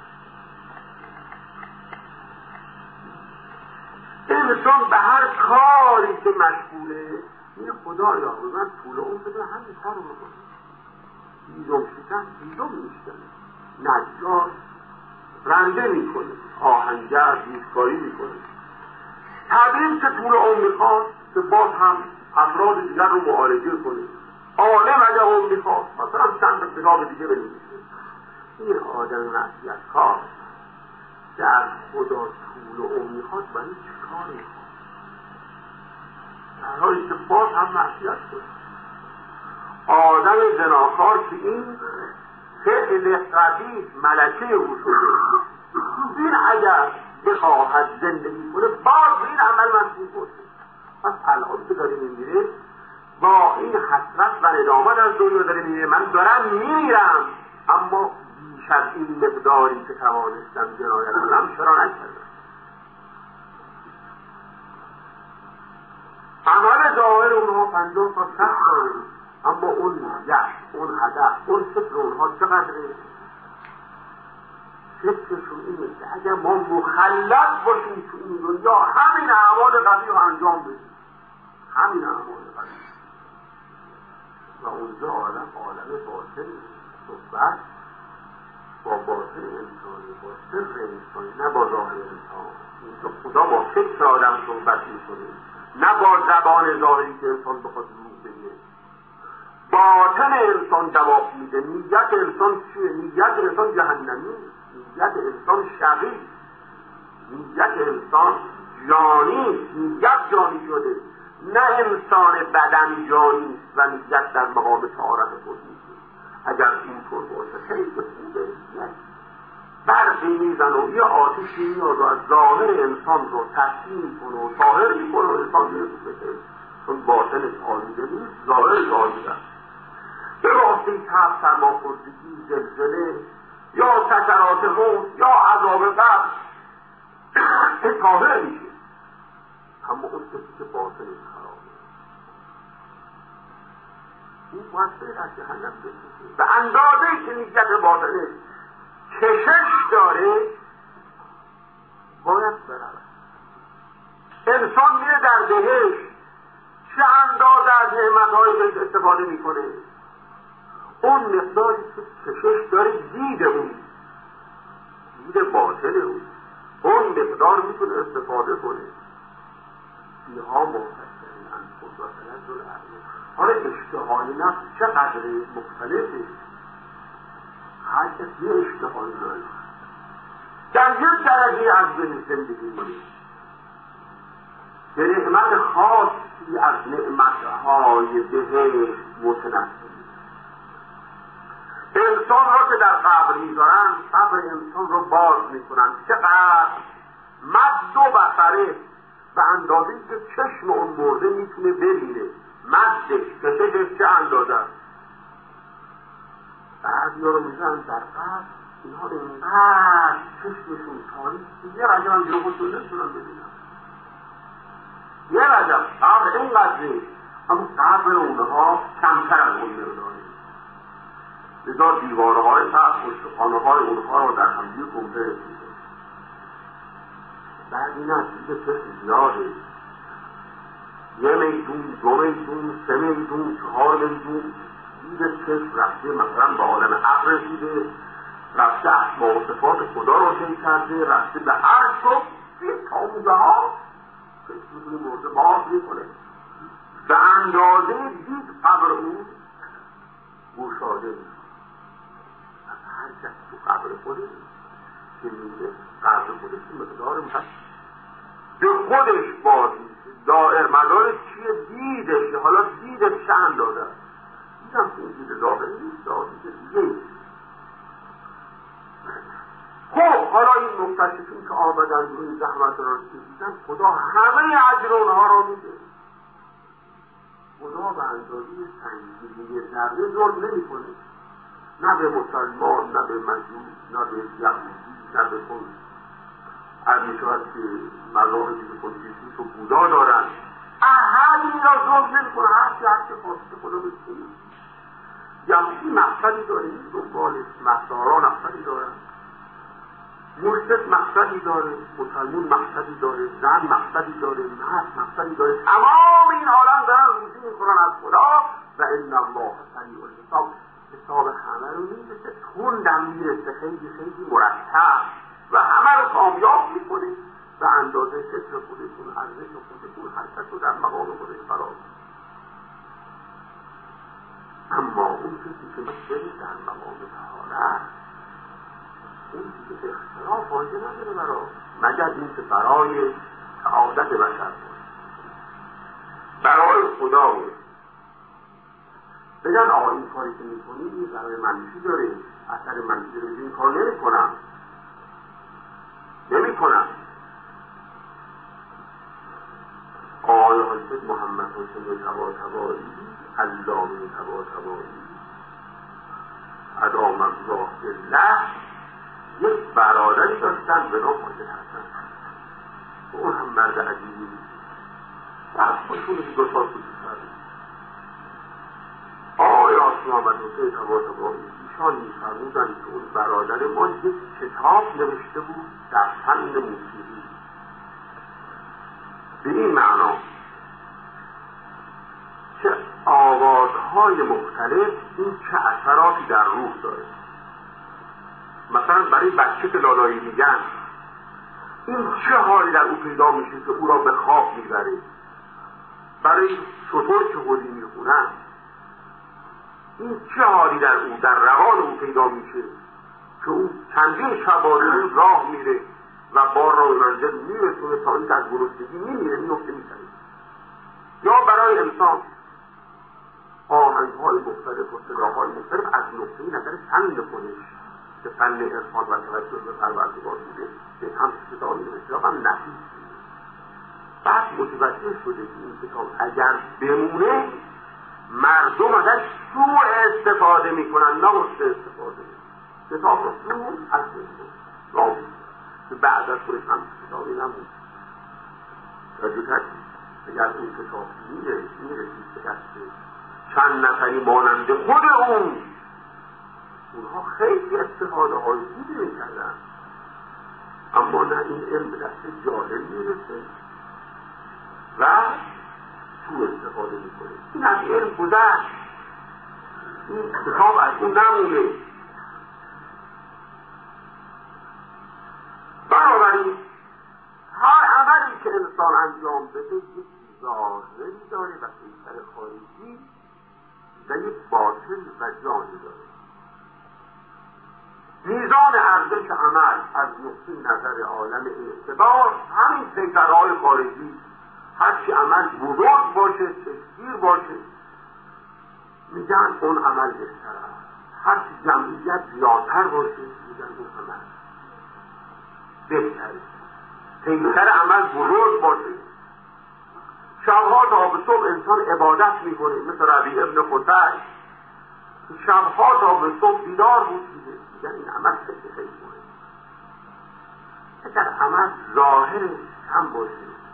انسان به هر کاری که مشغوله میگه خدایا من طول عمر بده همین کار رو بکنم. بیدم شکن بیدم میشکنه، نجار رنده میکنه، آهنگر بیسکاری میکنه. طبیب که طول عمر میخواد که باز هم افراد دیگر رو معالجه کنه. عالم اگر عمر میخواد مثلا چند کتاب دیگه بنویسه. این آدم معصیت کار در خدا طول عمر میخواد برای چه کار میخواد؟ در حالی که باز هم معصیت کنه. آدم زناکار که این فعل قبیح ملکه او شده، این اگر بخواهد زندگی کنه باز این عمل مسئول باشه. پس الان که داره میمیره با این حسرت و ندامت از دنیا داره میمیره. من دارم میمیرم اما بیش از این مقداری که توانستم جنایت کنم چرا نکردم؟ عمل ظاهر اونها پنجاه تا شصت ساله، اما اون نیت، اون هدف، اون فکر اونها چقدره؟ فکرشون اینه که اگر ما مخلط باشیم تو این دنیا همین اعمال قبیح رو انجام بدیم، همین اعمال قبیح، و اونجا عالم عالم باطن صحبت با باطن انسانی، با سر انسانی، نه با ظاهر انسان. اینجا خدا با فکر آدم صحبت میکنه، نه با زبان ظاهری که انسان بخواد روح بگه. باطن انسان جواب میده. نیت انسان چیه؟ نیت انسان جهنمی، نیت انسان شقی، نیت انسان جانی، نیت جانی شده، نه انسان بدن جانی و نیت در مقام طهارت خود میشه. اگر اینطور باشه خیلی خوبه. برقی میزن و یه آتشی میاد و از ظاهر انسان رو تسلیم میکنه و طاهر میکنه و انسان میره تو بشه، چون باطنش آلوده نیست، ظاهرش آلوده است. به واسطه تب، سرماخوردگی، زلزله یا سکرات موت یا عذاب قبر که طاهر میشه. اما اون کسی که باطنش خرابه این باید بره از جهنم بکشه. به اندازه که نیت باطنش کشش داره باید برود. انسان میره در بهشت، چه اندازه از نعمتهای بهش استفاده میکنه؟ اون مقداری که کشش داره دید اون، دید باطن اون، اون مقدار میتونه استفاده کنه. اینها مختلفه انفس و تنزل اعلی. حالا اشتهای نفس چقدر مختلفه، هر کس یه اشتهای داره. در یک درجه از بین زندگی کنید به نعمت خاصی از نعمتهای بهشت متنفر. انسان را که در قبر میذارن، قبر انسان رو باز میکنن، چقدر مد و بصره به اندازه که چشم اون مرده میتونه ببینه، مدش کششش چه اندازه است. بعضی ها رو میزن در قبر اینها اینقدر چشمشون تاریک یه رجب هم جلو خودشون نمیتونن ببینن، یه رجب قبر اینقدره، اما قبر اونها کمتر از اون مقداره. لذا دیوارهای سقف و خانه های اونها رو در همدیگه کمپره میشه. بعد این از دیگه چشم زیاده، یه میدون، دو میدون، سه میدون، چهار میدون دیده چشم رفته مثلا به عالم عقل رسیده، رفته اسما و صفات خدا رو شنید کرده، رفته به عرش رو این تاموزه ها کسی میتونه مرده باز میکنه. به اندازه دید قبر اون گوشاده میشه. از هر کس تو قبر خودش که میگه قبر خودش مقدار میشه به خودش باز میشه. دائر مدارش چیه؟ دیدش. حالا دیدش چه اندازه است؟ دیدم که این دید ظاهری نیست، دید دیگه. خب حالا این مکتشفین که آمدن روی زحمت را کشیدن، خدا همه اجر اونها را میده. خدا به اندازه سنگینی ذره ظلم نمیکنه، نه به مسلمان، نه به مجوس، نه به یهودی، نه به کن. از میشود که مذاهبی که کنفوسیوس و بودا دارن، احد این را ظلم نمی کنه، هر که هر که خواسته خدا بکنه. یهودی مقصدی داره، این دنبال مسارا مقصدی دارن، مرتد مقصدی داره، مسلمون مقصدی داره، زن مقصدی داره، مرد مقصدی داره، تمام این عالم دارن روزی میکنن از خدا و ان الله سریع الحساب. حساب همه رو میرسه، تندم میرسه، خیلی خیلی مرتب و همه رو کامیاب میکنه و اندازه فکر خودتون، ارزش خودتون، حرکت رو در مقام خودش قرار میده. اما اون چیزی که مشکلی در مقام طهارت، اون چیزی که اختلاف فایده نداره برای مگر این که برای سعادت بشر باشه، برای خدا باشه. بگن آقا این کاری که میکنی این برای منفی داره، اثر منفی رو این کار نمی کنم نمی کنم آقای حضرت محمد حسین طباطبایی، علامه طباطبایی ادام الله بالله، یک برادری داشتن به نام حاجی حسن. اون هم مرد عجیبی بود، از خودشون دو سال کوچکتر بود. آقای محمد حسین طباطبایی ایشان می‌فرمودند که اون برادر ما یک کتاب نوشته بود در فن موسیقی، به این معنا که آوازهای مختلف این چه اثراتی در روح داره. مثلا برای بچه که لالایی میگن این چه حالی در او پیدا میشه که او را به خواب میبره. برای شطور که خودی میخونن این چه حالی در او، در روان او پیدا میشه که او چندین شبانه روز راه میره و بار را به منزل میرسونه تا این از گرسنگی میمیره، میفته میزنه. یا برای انسان آهنگهای مختلف و صداهای مختلف از نقطه نظر فن خودش که فن عرفان و توجه به پروردگار بوده به هم صدایی نوشته هم نفیس بوده. بعد متوجه شده که این کتاب اگر بمونه مردم ازش سوء استفاده میکنن، نه مست استفاده میکنن. کتاب رو سوء از بمونه که بعد از خودش هم کتابی نمونه. رجوع اگر این کتاب میرسید به دست چند نفری مانند خود اون، اونها خیلی استفاده های خوبی میکردن، اما نه این علم به دست جاهل میرسه و سوء استفاده میکنه. این از علم گذشت، این کتاب از اون نمونه. بنابراین هر عملی که انسان انجام بده یک ظاهری داره و پیکر خارجی و یک باطن و جانی داره. میزان ارزش عمل از نقطه نظر عالم اعتبار همین پیکرهای خارجی، هرچی عمل بزرگ باشه، چشمگیر باشه، میگن اون عمل بهتر است. هرچی جمعیت زیادتر باشه، میگن اون عمل بهتره. پیکر عمل بزرگ باشه. شبها تا به صبح انسان عبادت میکنه، مثل ربیع ابن خطیب شبها تا به صبح بیدار بود دیگه، میگن این عمل خیلی خیلی مهم. اگر عمل ظاهر کم باشه،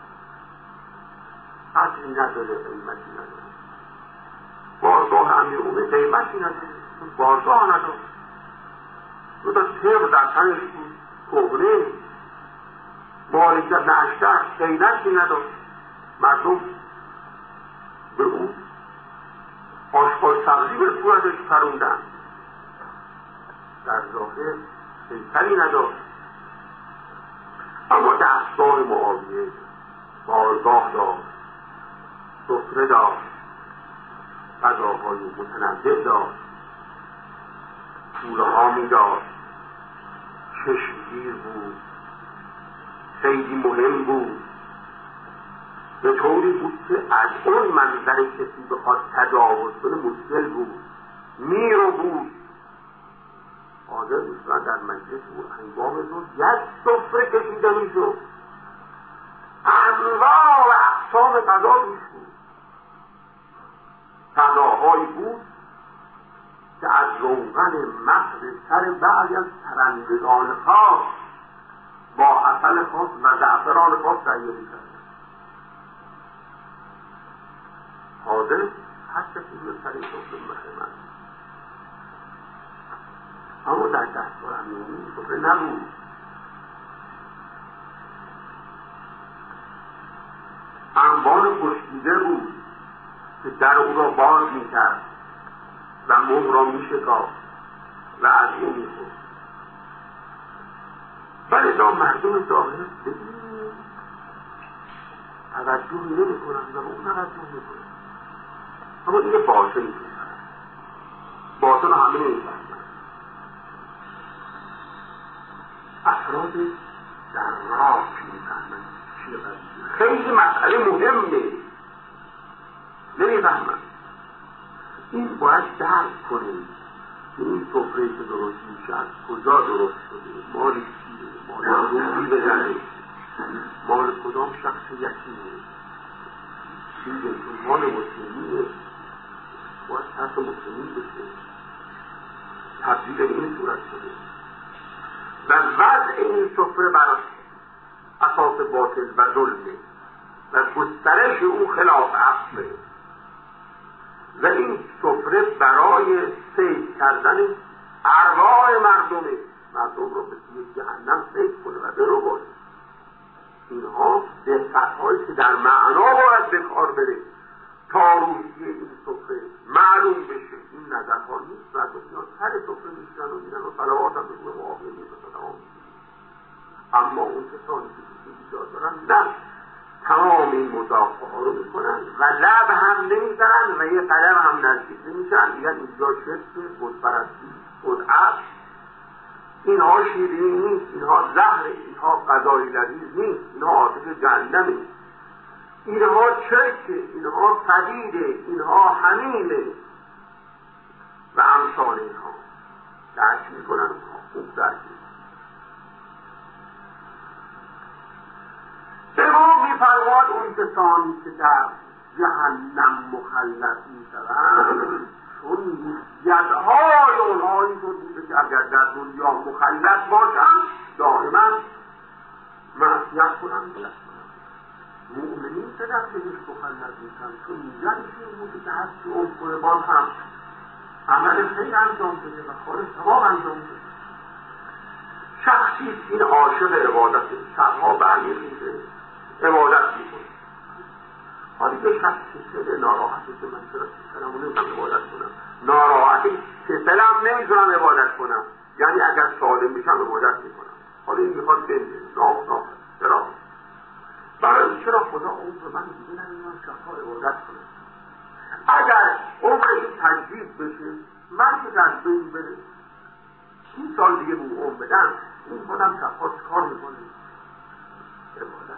قدری نداره، قیمتی نداره. بارگاه امیرالمومنین قیمتی نداره، بارگاه نداره. دو تا تبر در تنش بود، کهنه، مالکیت نشتر، قیمتی نداره. مردم به اون آشغال سبزی به صورتش پروندن، در ظاهر پیکری نداشت. اما دستگاه معاویه بارگاه داشت، سفره داشت، غذاهای متنوع داشت، پوله ها می داشت، چشمگیر بود، خیلی مهم بود. به طوری بود که از اون منظر کسی بخواد تجاوز کنه مشکل بود. میرو بود حاضر میشدن در مجلس بود هنگام روز یک سفره کشیده میشد، انواع و اقسام غذا توش بود. غذاهایی بود که از روغن مغز سر بعضی از پرندگان خاص با عسل خاص و زعفران خاص تهیه می‌کرد. حاضر هر کسی روی سر سفره بخیمد، اما در دستگاه امیرالمومنین سفره نبود. انبار خشکیده بود که در او را باز می‌کرد و مهر را می‌شکافت و از او می‌خورد. ولذا مردم ظاهر ببینید توجه نمی‌کنند و اون توجه می‌کنند، اما این باطن می‌کنند، باطن را همه نمی‌فهمند. افراد در راه می‌فهمند چیه قضیه، خیلی مسئله مهمه نمی‌فهمند. این باید درک کنیم که این سفره که درست میشه از کجا درست شده، مال کیه، مال روحی بزنه، مال کدام شخص یکیه، چیزه که مال مسلمیه باید طرف مسلمین بشه. تبدیل این صورت شده و وضع این سفره بر اساس باطل و ظلمه و گسترش او خلاف عقله و این سفره برای سید کردن ارواح مردمه، مردم رو به سوی جهنم سید کنه و برو باید. اینها دقت‌هایی که در معنا باید به کار بره تا روحیه این سفره معلوم بشه. این نظرها نیست، مردم اینا سر سفره میشن و میرن و صلوات هم به روح معاقل میرسن، اما اون کسانی که ایجاد دارن نه، تمام این مضافه ها رو میکنن و لب هم نمیزنن و یه قدم هم نزدیک نمیشن، میگن اینجا شرک، بتپرستی، بدعت، اینها شیرینی نیست، اینها زهره، اینها غذای لذیذ نیست، اینها آتش جهنمه، اینها چرکه، اینها پدیده، اینها حمیمه و امثال اینها درک میکنن. خوب درک میکنن. به ما می‌فرماد اون کسانی که در جهنم مخلد می‌شوند چون یدهای اونها اینطور بوده که اگر در دنیا مخلد باشند دائما معصیت کنند بلد کنند. مؤمنین که در بهش مخلد میشن چون میزنش این بوده که هستی اون قربان هم عمل خیر انجام بده و خارج ثواب انجام بده. شخصی این عاشق عبادته، شبها برمی‌خیزه عبادت میکنه. حالی که شخصی سل ناراحتی که من چرا سلمو نمیتونم عبادت کنم، ناراحتی که سلم نمیتونم عبادت کنم، یعنی اگر سالم میشم عبادت میکنم. حالی این میخواد بنده ناف ناف چرا؟ برای چرا خدا عمر من دیگه نمیدونم شبها عبادت کنم. اگر عمر این تجدید بشه من که در بین بره سی سال دیگه به عمر بدم، این خودم شبها چکار میکنه؟ عبادت.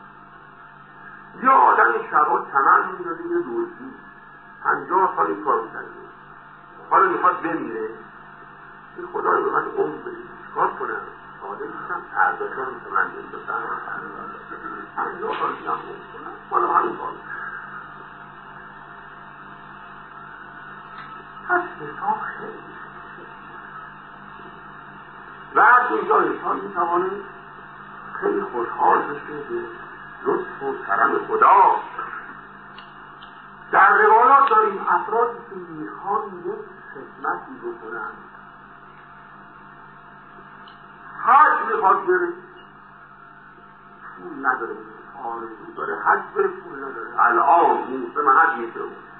یا آدم این شبا تمام میداده یه دوزی پنجاه سال این کار میکنه، حالا میخواد بمیره، این خدای به من عمر بده چکار کنم؟ ساده میشم پرداشم که من نمیداشم پنجاه سال دیگه هم عمر کنم، حالا همین کار میکنم. پس حساب خیلی و از اینجا انسان میتوانه خیلی خوشحال بشه به لطف و کرم خدا. در روایات داریم افرادی که میخوان یک خدمتی بکنن، حج میخواد بره پول نداره، آرزو داره حج بره پول نداره، الان موسم حج میشه،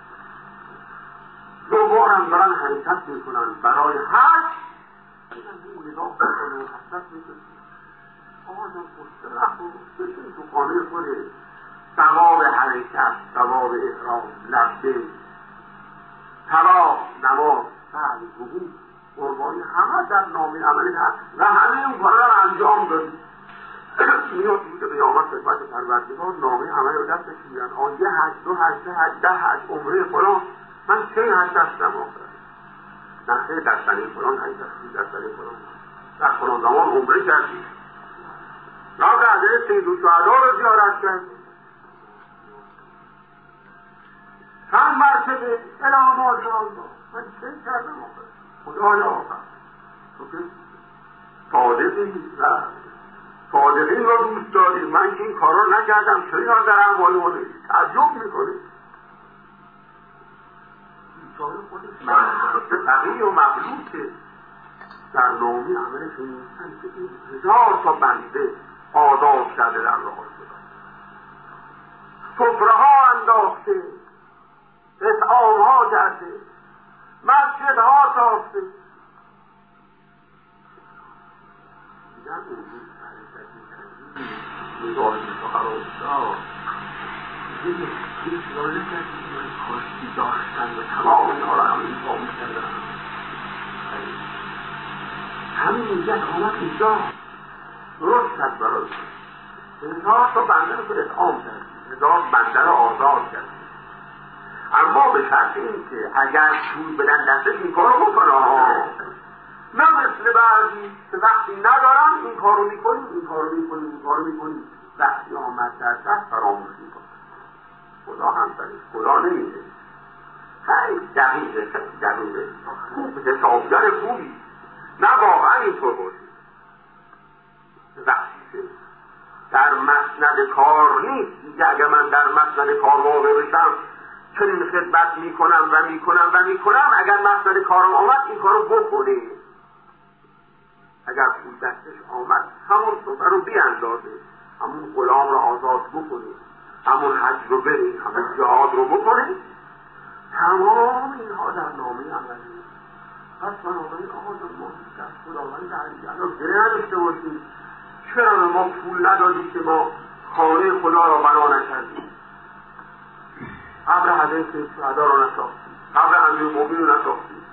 دوبارم دارن حرکت میکنن برای حج، این نگاه بکنه و حسرت میکنه آنها مسترح و بشین تو خانه خوده، ثواب حرکت، ثواب احرام، لبه، طواف، نماز، سعی، وضو، قربانی همه در نامه عملی هست و همه اون کارا رو انجام دادی. میاد که قیامت خدمت پروردگار نامه عملی رو دستش میگن آن یه حج، دو حج، سه حج، ده حج، عمره فلان، من چه حج دستم آخر نخیر دستنی فلان حج دستی دستنی فلان در فلان زمان عمره کردی نه قدر سید و شهدا رو زیارت کرد چند مرتبه اله ماشاءالله من چه کردم آخر خدای آخر تو که صادقی و صادقین رو دوست داری، من که این کارا نکردم چرا اینا در احوال ما تعجب میکنه. بیچاره خودش تقی و مغلوطه. در نامی عملش نیستن که این هزار تا بنده آزاد کرده در راه خدا، سفره ها انداخته، اطعام ها کرده، مسجد ها ساخته. دیگر موجود حرکتی کردی نگاهی سخران دار دیگه یک سلاله کردی من کاشتی داشتن و تمام اینها را همین پا می کردن. همین نیت آمد اینجا درست کرد برای هزار تا بنده رو که اطعام کرد، هزار بنده رو آزاد کرد، اما به شرط این که اگر پول بدن دستش این کار رو بکنه ها، نه مثل بعضی که وقتی ندارم این کار رو میکنیم این کار رو میکنیم این کار رو میکنیم وقتی آمد در دست فراموش میکنه. خدا هم سرش خدا نمیده، خیلی دقیقه خیلی دقیقه خوب حسابگر خوبی، نه واقعا اینطور باشه. وقتی که در مسند کار نیست دیگه، اگر من در مسند کار واقع بشم چنین خدمت میکنم و میکنم و میکنم، اگر مسند کارم آمد این کارو بکنه، اگر پول دستش آمد همون سفر رو بیاندازه، همون غلام رو آزاد بکنه، همون حج رو بره، همون جهاد رو بکنه، تمام اینها در نامه عملی. پس بنابراین آقا جان ما در خداوند علی رو گره نداشته باشیم. چرا ما پول ندادیم که ما خانه خدا را بنا نکردیم، قبر حضرت شهدا را نساختیم، قبر امیرالمومنین را نساختیم،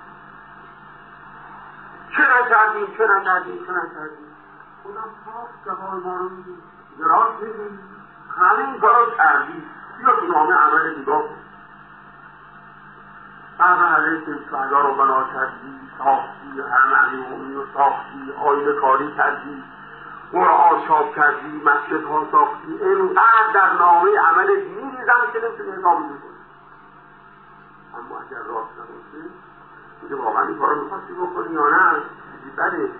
چه نکردیم چه نکردیم چه نکردیم. خدا پاک جواب ما رو میدیم، دراز میدیم، همین کارا کردیم. بیا تو نامه عمل نگاه کن، قبر حضرت شهدا را بنا کردی، ساختی، حرم امیرالمومنین رو ساختی، آینه کاری کردی، قرآن چاپ کردی، مسجد ها ساختی، اینقدر در نامه عمل میریزم که نمیتونی حسابی بکنی. اما اگر راست نباشه میگه واقعا این کارو میخواستی بکنی یا نه، چیزی بده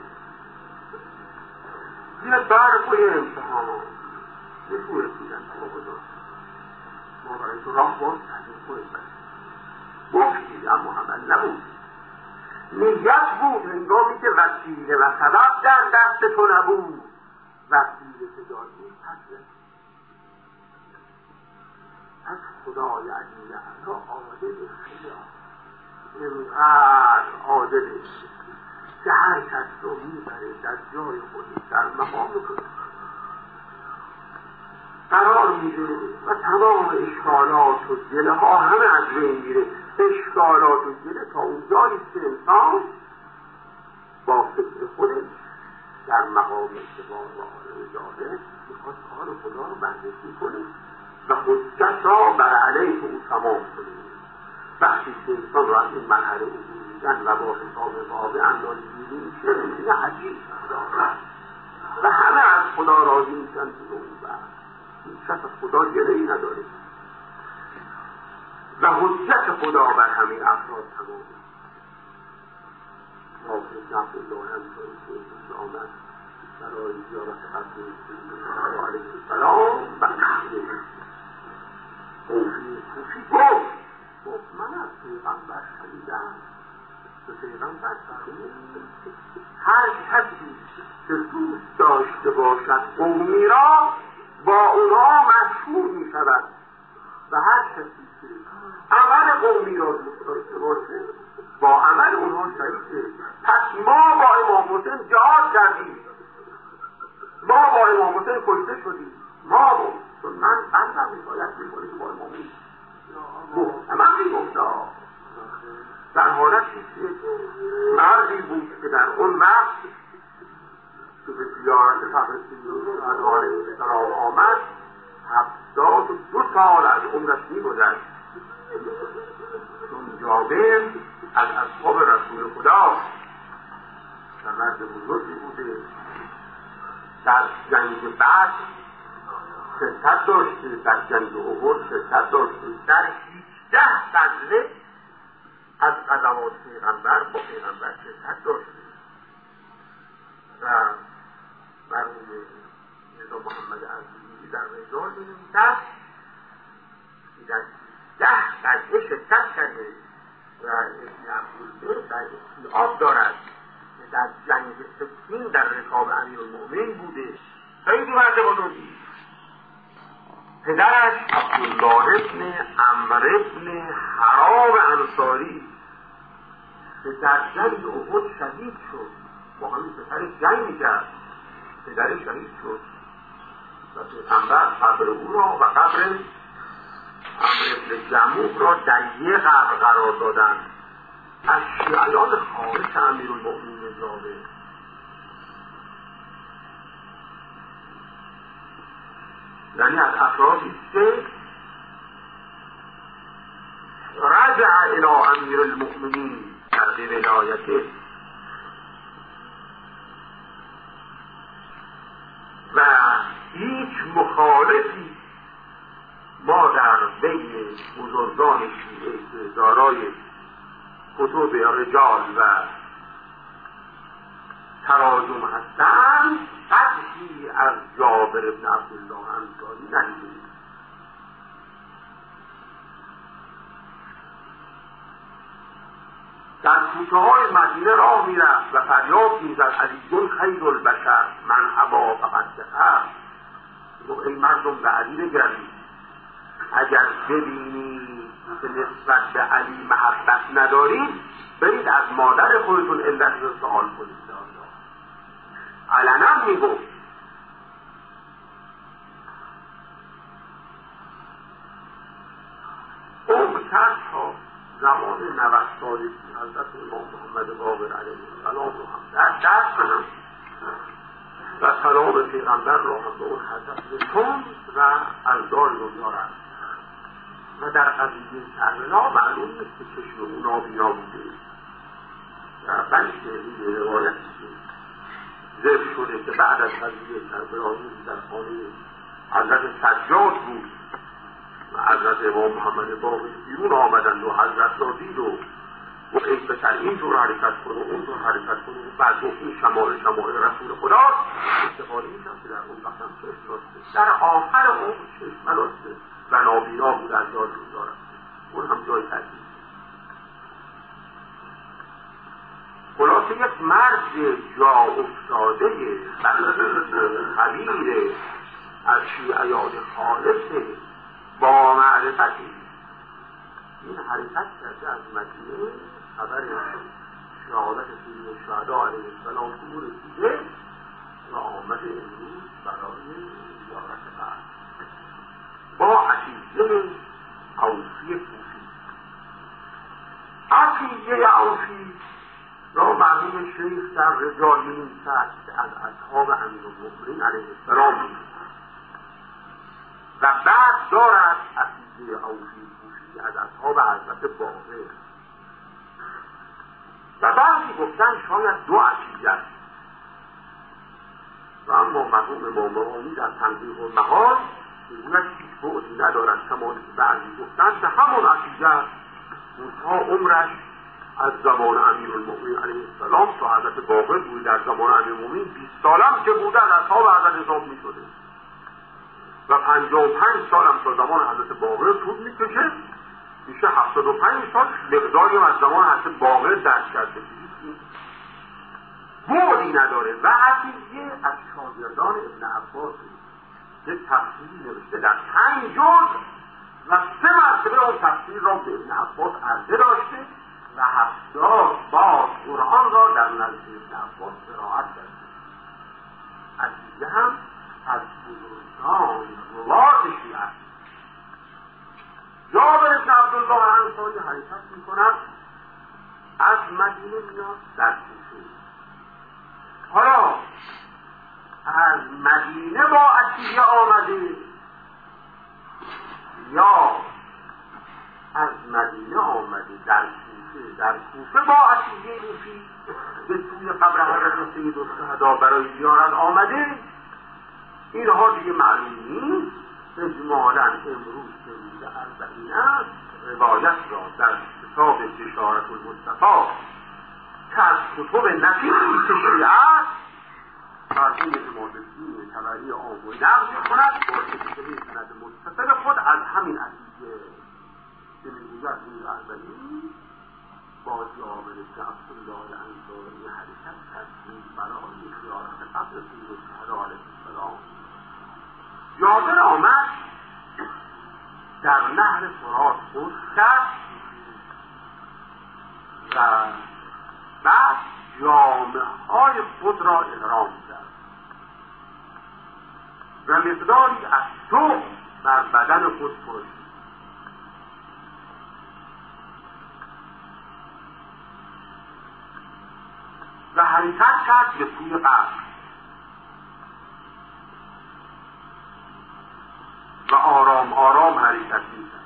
زیر برق و یه امتحان یه تو رسیدن ما برای تو راه باز کردیم خودت گفتی، اما عمل نبود. نیت بود هنگامی که وسیله و سبب در دست تو نبود، وسیله که دادی پس از خدای عزیز اعلا عادل خدا اینقدر عادل که هر کس رو میبره در جای خودی در مقام قرار میده و تمام اشکالات و گله ها همه از بین میره. اشکالات و گله تا اون جایی که انسان با فکر خودش در مقام اتباع و عالم جاهل میخواد کار خدا رو بررسی کنه و حجت را بر علیه او تمام کنه. وقتی که انسان رو از این مرحله عبور میدن و با حساب واقع اندازه گیری میشه میشه عجیب و همه از خدا راضی میشن تو اون بر هیچ از خدا گله‌ای نداره و حجت خدا بر همه افراد تمام. حافظ عبدالله همسایی که امروز آمد برای زیارت قبل رسول علیه السلام و تحلیل خوفی خوفی گفت گفت من از پیغمبر شنیدم به پیغمبر فرمود هر کسی که دوست داشته باشد قومی را با اونها مشهور می شود و هر کسی که عمل قومی را دوست داشته باشه با عمل اونها شریکه. پس ما با امام حسین جهاد کردیم، ما با امام حسین کشته شدیم، ما با چون من قلبم میباید میکنیم با امام حسین محتمم میگفتا در حالتی که مردی بود که در اون وقت که به زیارت فخرالدین علیه السلام آمد هفتاد و دو سال از عمرش میگذشت. چون جابر از اصحاب رسول خدا و مرد بزرگی بوده، در جنگ بعد شرکت داشته، در جنگ احد شرکت داشته، در هیچده غزوه از غزوات پیغمبر با پیغمبر شرکت داشته و مرحوم میرزا محمد عزیزی در رجال بنویسد که در ده قضیه شرکت کرده و ابن عبدالبر در استیعاب دارد که در جنگ سفین در رکاب امیرالمؤمنین بوده. خیلی مرد بزرگی. پدرش عبدالله ابن عمرو ابن حرام انصاری که در جنگ احد شهید شد، با همین پسر جنگ میکرد، پدر شهید شد و پیغمبر قبر او را و قبر عمرو ابن جموح را در یک قبر قرار دادند از شیعیان خارج امیرالمؤمنین جابر. یعنی از افرادی که رجع الى امیرالمؤمنین در ولایته و هیچ مخالفی ما در بین بزرگان شیعه که دارای کتب رجال و تراجم هستند قدری از جابر ابن عبدالله انصاری ندیدیم. در کوچه های مدینه راه میرفت و فریاد میزد علی خیر البشر من ابا فقط دفر. ای مردم به علی بگردید، اگر ببینید که نسبت به علی محبت ندارید برید از مادر خودتون علت رو سوال کنید. علنا میگفت. اون کرد تا زمان نوست سالگی حضرت امام محمد باقر علیه السلام رو هم در دست کنم و سلام پیغمبر را هم به اون حضرت رسوند و از دار دنیا رفت. و در قضیه کربلا معلوم نیست که چشم اون آبینا بوده و بلکه این روایت ذکر شده که بعد از قضیه کربلا در خانه حضرت سجاد بود و حضرت امام محمد باقر بیرون آمدند و حضرت را دید و و ای پسر این جور حرکت کنه و اون جور حرکت کنه و بعد گفت این شمال شمال رسول خدا استفاده میشم که در اون وقت هم چشم راسته در آخر اون چشم راسته و نابینا بود از دار رو دارد. اون هم جای تدید. خلاصه یک مرد جا افتاده خبیر از شیعیان خالص با معرفتی این حرکت کرده از مدینه خبر شهادت سید الشهدا علیه السلام او رسیده و آمده امروز برای زیارت بعد با عقیده اوفی کوفی. عقیده اوفی را مرحوم شیخ در رجال می‌نویسد که از اصحاب امیرالمؤمنین علیه السلام می‌نویسد و بعد دارد عقیده اوفی کوفی از اصحاب حضرت باقر و بعضی گفتن شاید دو عقیده است و اما مرحوم امام رومی در تنبیه المحال اینش هیچ بعدی ندارد کما که بعضی گفتن که همون عقیده است اونها عمرش از زمان امیرالمؤمنین علیه السلام تا حضرت باقر بود. در زمان امیرالمؤمنین بیست سالم که بوده از اصحاب حضرت حساب می شده و پنجاه و پنج سالم تا زمان حضرت باقر طول می کشه میشه هفتاد و پنج سال مقداری از زمان حضرت باقر درک کرده بعدی نداره. و عقیده از شاگردان ابن عباس یک تفسیری نوشته در پنج جزء و سه مرتبه اون تفسیر را به ابن عباس عرضه داشته و هفتاد بار قرآن را در نزد ابن عباس قرائت کرده. عقیده هم از بزرگان روات شیعه است. جابر بن عبدالله انصاری حرکت می‌کند از مدینه میاد در کوفه. حالا از مدینه با عقیده آمده یا از مدینه آمده در کوفه در کوفه با عقیده اوفی به سوی قبر حضرت سید الشهدا برای زیارت آمده، اینها دیگه معلوم نیست. اجمالاً امروز که روز اربعین است روایت را در کتاب بشارت المصطفی که از کتب نفیس شیعه است مرحوم امام الدین پیغمبری عام و نقض کند با سلسله سند متصل خود از همین عقیده که میگوید این رهبری با جابر بن عبدالله الانصاری حرکت کرد برای زیارت قبر سید الشهدا علیه السلام. جابر آمد در نهر فرات غسل کرد و بعد جامه های خود را احرام کرد و مقداری از تو بر بدن خود پاشید و حرکت کرد به سوی قبر و آرام آرام حرکت می‌کرد.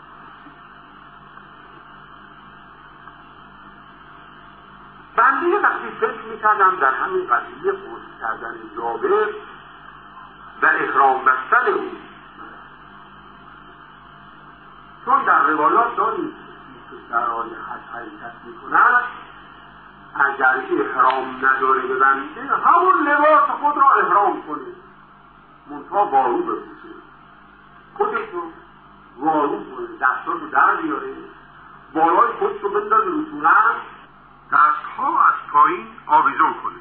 بنده وقتی فکر می‌کردم در همین قضیه غسل کردن جابر و احرام بستن او، چون در روایات داریم که در راه حج حرکت می‌کند اگر احرام نداره به بنده همون لباس خود را احرام کنه منتها وارو بپوشه، خودش رو وارو کنه، دستاش رو در بیاره، بالای خودش رو بندازه رو صورت، دستها از پایین آویزون کنه.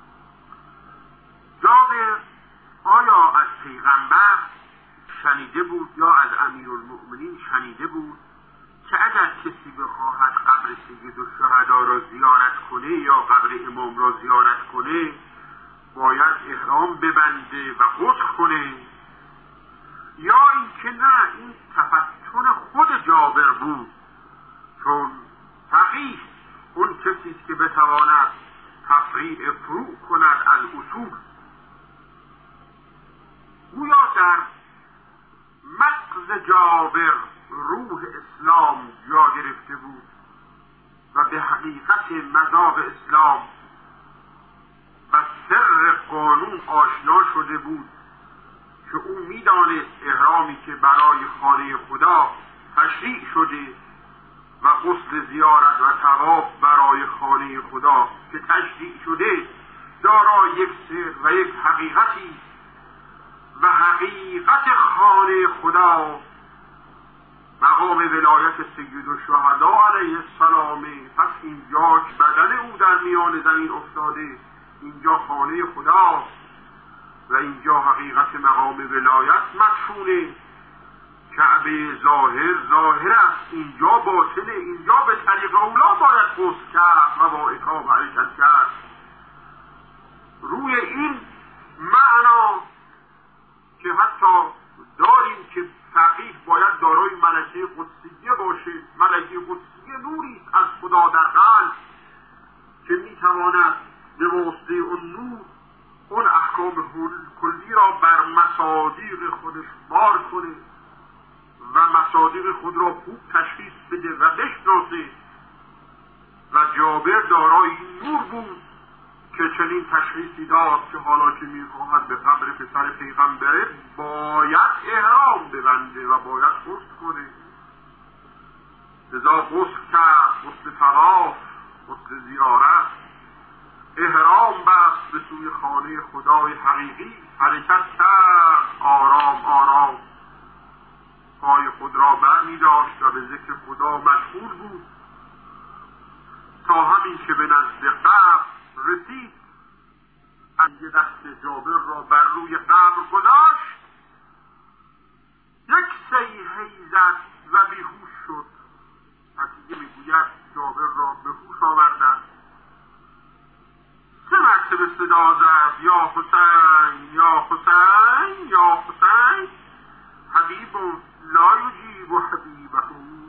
جابر آیا از پیغمبر شنیده بود یا از امیرالمؤمنین شنیده بود که اگر کسی بخواهد قبر سید الشهدا را زیارت کنه یا قبر امام را زیارت کنه باید احرام ببنده و غسل کنه، یا اینکه نه این تفتن خود جابر بود چون فقیه اون کسی که بتواند تفریع فروع کند از اصول. گویا در مغز جابر روح اسلام جا گرفته بود و به حقیقت مذاق اسلام و سر قانون آشنا شده بود که او میدانست احرامی که برای خانه خدا تشریع شده و غسل زیارت و طواف برای خانه خدا که تشریع شده دارای یک سر و یک حقیقتی و حقیقت خانه خدا مقام ولایت سید الشهدا علیه السلام. پس اینجا که بدن او در میان زمین افتاده اینجا خانه خدا و اینجا حقیقت مقام ولایت مدفونه. کعبه ظاهر ظاهر است، اینجا باطنه، اینجا به طریق اولا باید غسل کرد و با احرام حرکت کرد. روی این معنا که حتی داریم که فقیه باید دارای ملکه قدسیه باشه، ملکه قدسیه نوری از خدا در قلب که میتواند به واسطه اون نور اون احکام کلی را بر مصادیق خودش بار کنه و مصادیق خود را خوب تشخیص بده و بشناسه. و جابر دارای نور بود که چنین تشخیصی داد که حالا که میخواهد به قبر پسر پیغمبره باید احرام ببنده و باید غسل کنه. لذا غسل کرد، غسل طواف، غسل زیارت، احرام بست، به سوی خانه خدای حقیقی حرکت کرد. آرام آرام پای خود را بر می داشت و به ذکر خدا مشغول بود تا همین که به نزد قبر رسید از دست جابر را بر روی قبر گذاشت، یک صیحه‌ای زد و بیهوش شد. حدیث میگوید جابر را به هوش آوردند، سه مرتبه صدا زد یا حسین یا حسین یا حسین. حبیب لا یجیب حبیبه،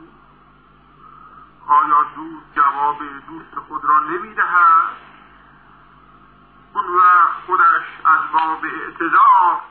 آیا دوست جواب دوست خود را نمیدهد؟ اون وقت خودش از باب اعتذار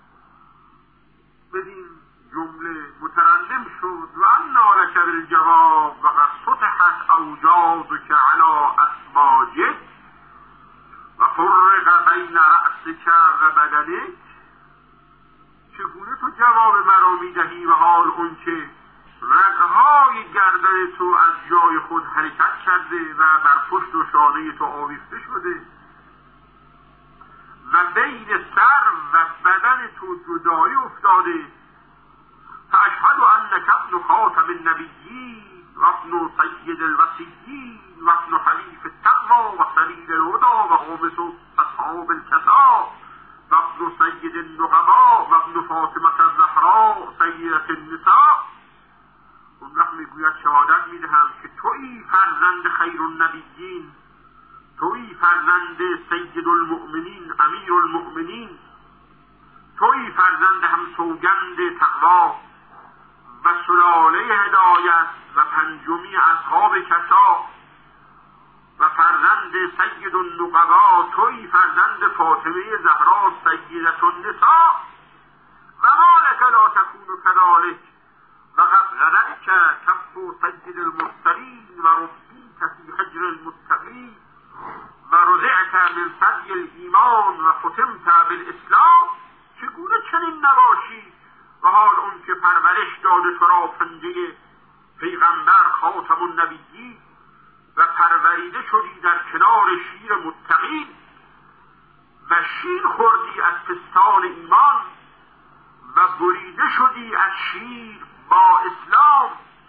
بدین جمله مترنم شد و انا لک بالجواب و قد فتحت اوجازک علی اسباجک و فرق بین رأسک و بدنک. چگونه تو جواب مرا میدهی و حال اون که رگهای گردن تو از جای خود حرکت کرده و بر پشت و شانه تو آویخته شده و بین سر و بدن تو جدایی افتاده. فاشهد انک ابن خاتم النبیین و ابن سید الوصیین و ابن حلیف التقوی و سلیل الهدی و خامس اصحاب الکسا و ابن سید النقبا و ابن فاطمه الزهرا سیدة النساء. اون وقت میگوید شهادت میدهم که تویی فرزند خیر النبیین، تویی فرزند سید المؤمنین امیر المؤمنین، تویی فرزند هم سوگند تقوا و سلاله هدایت و پنجمی اصحاب کسا و فرزند سید النقبا، تویی فرزند فاطمه زهرا سیدة النساء. و ما لک لا تکون کذلک و قد غدرک کف سید المرسلین و ربیت فی حجر المتقین و رضعت من ثدی الایمان و ختمت بالاسلام. چگونه چنین نباشی و حال اون که پرورش داده تو را پنجه پیغمبر خاتم النبیین و پروریده شدی در کنار شیر متقین و شیر خوردی از پستان ایمان و بریده شدی از شیر با اسلام.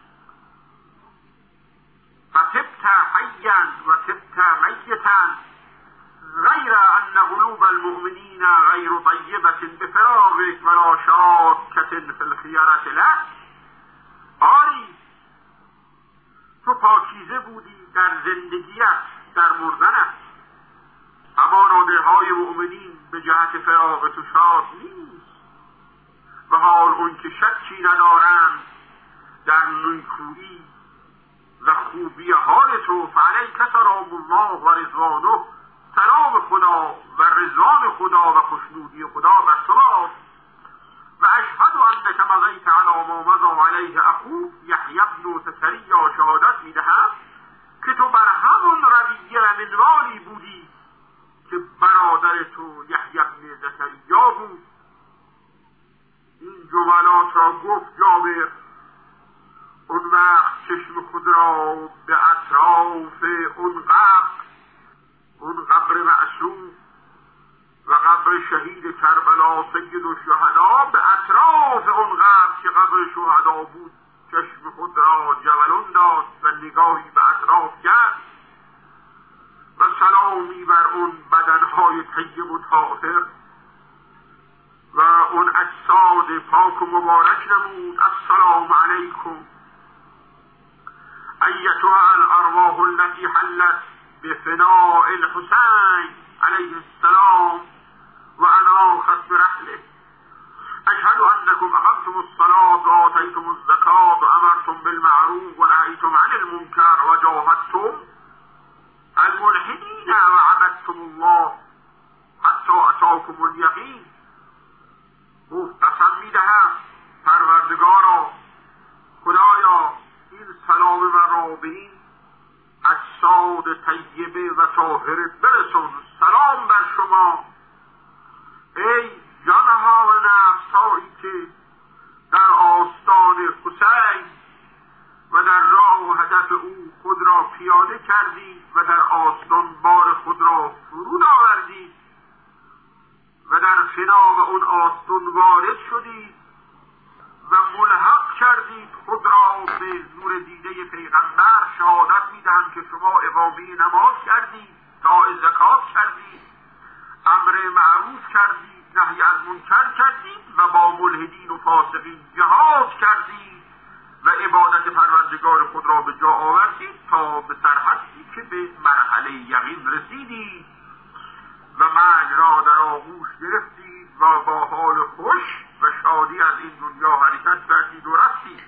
و تبت حیا و تبت میتا غیر ان قلوب المؤمنین غیر طیبة بفراقك ولا شاکة فی الخیرة له. آری تو پاکیزه بودی در زندگیت، در مردنت، اما نادرهای مؤمنین به جهت فراق تو شاد نیست و حال اون که شکی ندارند در نیکویی و خوبی حال تو. فعلیک سلام الله و رضوانه، سلام خدا و رضوان خدا و خوشنودی خدا بر تو باد. و اشهد انک مضیت علی ما مضی علیه اخوک یحیی بن زکریا، شهادت میدهم که تو بر همون رویه و منوالی بودی که برادر تو یحیی بن زکریا بود. این جملات را گفت جابر. اون وقت چشم خود را به اطراف اون قبر، اون قبر معصوم و قبر شهید کربلا سید الشهدا، به اطراف اون قبر که قبر شهدا بود چشم خود را جولان داد و نگاهی به اطراف کرد و سلامی بر اون بدنهای طیب و طاهر و اون اجساد پاک و مبارک نمود. السلام علیکم ایتها الارواح التي حلت بفناء الحسین علیه السلام و اناخت برحله. اشهد انکم اقمتم الصلاة و آتیتم الزکاة و امرتم بالمعروف و نهیتم عن المنکر و جاهدتم الملحدین و عبدتم الله حتی اتاکم الیقین. گفت قسم میدهم پروردگارا، خدایا این سلام من را به این اجساد طیبه و طاهره برسون. سلام بر شما ای جانها و نفسهایی که در آستان حسین و در راه و هدف او خود را پیاده کردید و در آستان بار خود را فرود آوردید و در فنا و اون آستان وارد شدید و ملحق کردید خود را به نور دیده پیغمبر. شهادت میدهم که شما اقامه نماز کردید، داع زکات کردید، امر معروف کردید، نهی از منکر کردید و با ملحدین و فاسقین جهاد کردید و عبادت پروردگار خود را به جا آوردید تا به سرحدی که به مرحله یقین رسیدید و مرگ را در آغوش گرفتید و با حال خوش و شادی از این دنیا حرکت کردید و رفتید.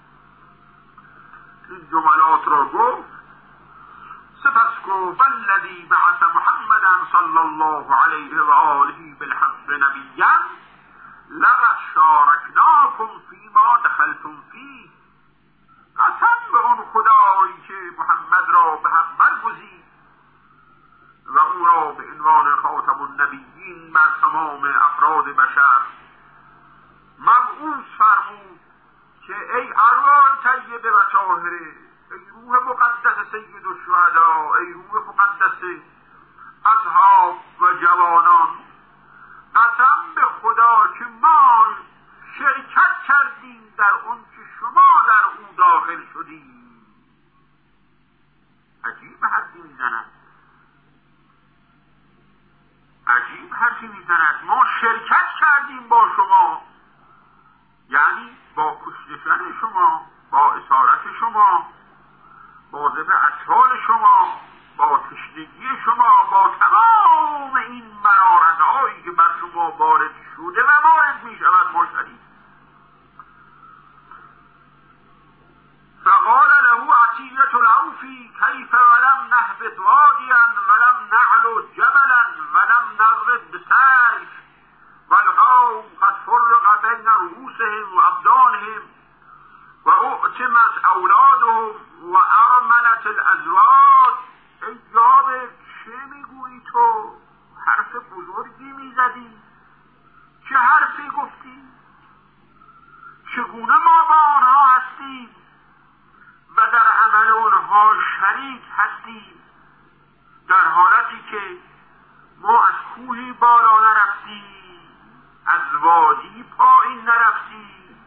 این جملات را گفت. سپس گفت والذی بعث محمدا صلی الله علیه و آله بالحق نبیا لقد شارکناکم فیما دخلتم فیه. قسم به اون خدایی که محمد را به حق برگزید و او را به عنوان خاتم النبیین بر تمام افراد بشر مبعوث فرمود که ای ارواح طیبه و طاهره، ای روح مقدس سید الشهدا، ای روح مقدس اصحاب و جوانان خدا که ما شرکت کردیم در اون که شما در او داخل شدیم. عجیب حرفی میزند، عجیب حرفی میزند. ما شرکت کردیم با شما، یعنی با کشتن شما، با اسارت شما، با ذبح اطفال شما، با تشنگی شما، با تمام این مرارت‌هایی که بر شما وارد شده و وارد می‌شود ما شدید. فقال له عطیة العوف کیف ولم نهبط وادیا ولم نعلو جبلا ولم نضرب بسیف والقوم قد فرق بین رؤوسهم و ابدانهم و اعتمت اولادهم و ارملت الازواج. ای جابر چه میگویی تو؟ حرف بزرگی میزدی، چه حرفی گفتی؟ چگونه ما با آنها هستیم و در عمل آنها شریک هستیم، در حالتی که ما از کوهی بالا نرفتیم، از وادی پایین نرفتیم،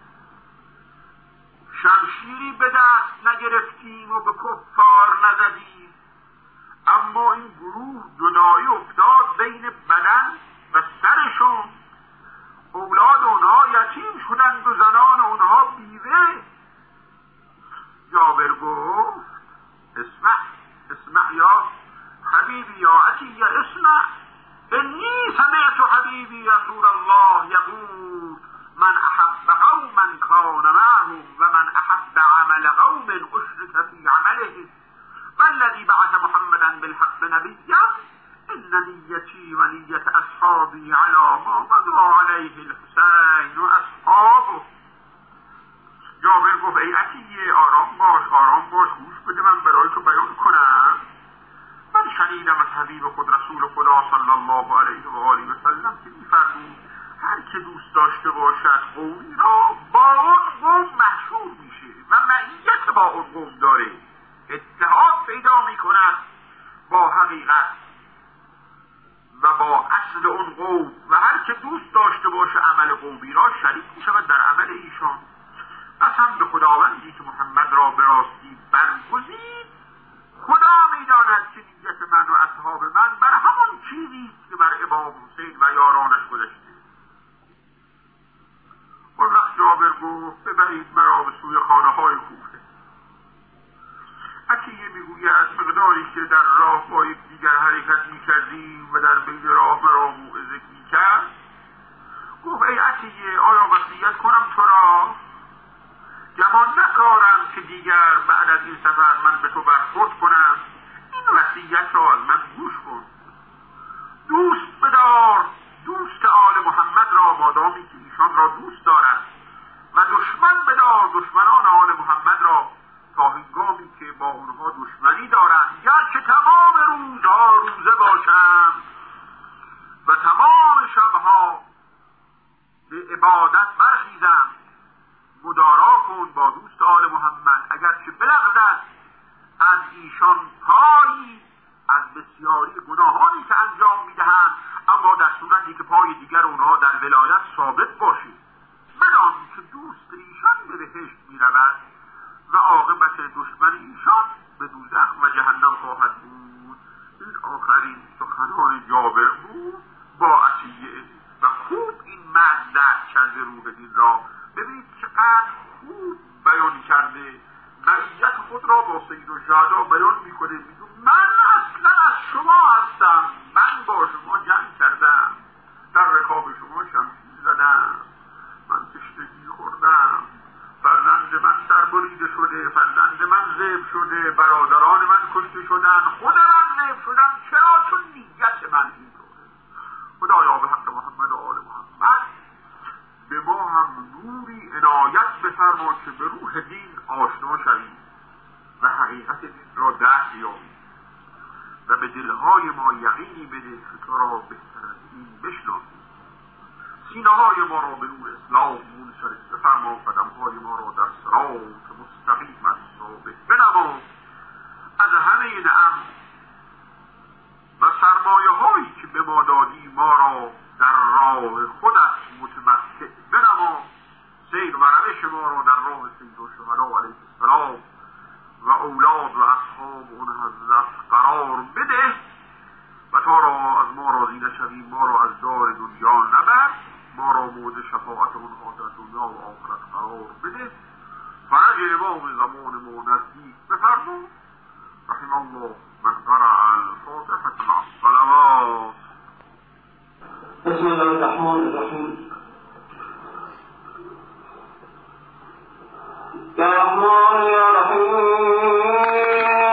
شمشیری به دست نگرفتیم و به کفار نزدیم، اما این گروه جدایی افتاد بین بدن و سرشون. اولاد اونها یتیم شدند و زنان اونها بیوه. جابر گفت اسمع اسمع یا حبیبی یا عطیه اسمع انی سمعت حبیبی رسول الله یقول من احب قوما کان معهم و من احب عمل قوم اشرك فی عمله والذی بعث محمدا بالحق نبیا ان نیتی و نیت اصحابی علی ما مضى علیه الحسین و اصحابه. جابر گفت ای عطیه آرام باش آرام باش، گوش بده من برای تو بیان کنم. من شنیدم از حبیب خود رسول خدا صلی الله علیه و آله و سلم که می‌فرمود هر که دوست داشته باشد قومی را با اون قوم محشور میشه و معیت با اون قوم داره، اتحاد پیدا میکند با حقیقت و با اصل اون قوم، و هر که دوست داشته باشه عمل قومی را شریک میشود در عمل ایشان. قسم به خداوندی که محمد را به راستی برگزید، خدا میداند که نیت من و اصحاب من بر همون چیزی که بر امام حسین و یارانش گذشته. اون وقت جابر گفت ببرید مرا به سوی خانه های کوفه. عطیه میگوید مقداری که در راه با یکدیگر حرکت میکردیم و در بین راه مرا موعظه میکرد، گفت ای عطیه آیا وصیت کنم تو را؟ گمان نکارم که دیگر بعد از این سفر من به تو برخورد کنم. این وصیت را از من گوش کن. دوست بدار دوست آل محمد را مادامی که ایشان را دوست دارد و دشمن بدار دشمنان آل محمد را تا هنگامی که با اونها دشمنی دارند، یا که تمام روزها روزه باشند و تمام شبها به عبادت برخیزند. مدارا کن با دوست آل محمد، اگرچه بلغزد از ایشان پایی از بسیاری گناهانی که انجام میدهند، اما در صورتی که پای دیگر اونها در ولایت ثابت باشید. بدان که دوست ایشان به بهشت میرود و عاقبت دشمن ایشان به دوزخ و جهنم خواهد بود. این آخرین سخنان جابر بود با عطیه و خوب این مرد درک کرده روح دین را. ببینید چقدر خوب بیان کرده، معیت خود را با سید الشهدا بیان میکنه. میگه من اصلا از شما هستم، من با شما جنگ کردم، در رکاب شما شمشیر زدم، من تشنگی خوردم، فرزند من سربریده شده، فرزند من ذبح شده، برادران من کشته شدن، خود من ذبح شدم. چرا؟ چون نیت من اینطوره. خدایا به حق محمد و آل محمد به ما هم نوری عنایت بفرما که به روح دین آشنا شویم و حقیقت دین را درک یابیم و به دلهای ما یقینی بده که تو را بهتر از این بشناسیم. سینه‌های ما را به نور اسلام منصرف بفرما، قدم‌های ما را در صراط مستقیم از ثابت بنما. از همه نعم و سرمایه‌هایی که به ما دادی ما را در راه خودت کش ما را در راه سید الشهدا علیه السلام و اولاد و اصحاب اون حضرت قرار بده و تا را از ما راضی نشوی ما را از دار دنیا نبر، ما را مورد شفاعت اونها در دنیا و آخرت قرار بده، فرج امام زمان ما نزدیک بفرما. رحم الله من قرأ الفاتحة مع الصلوات. بسم الله الرحمن الرحیم. یا رحمان یا رحیم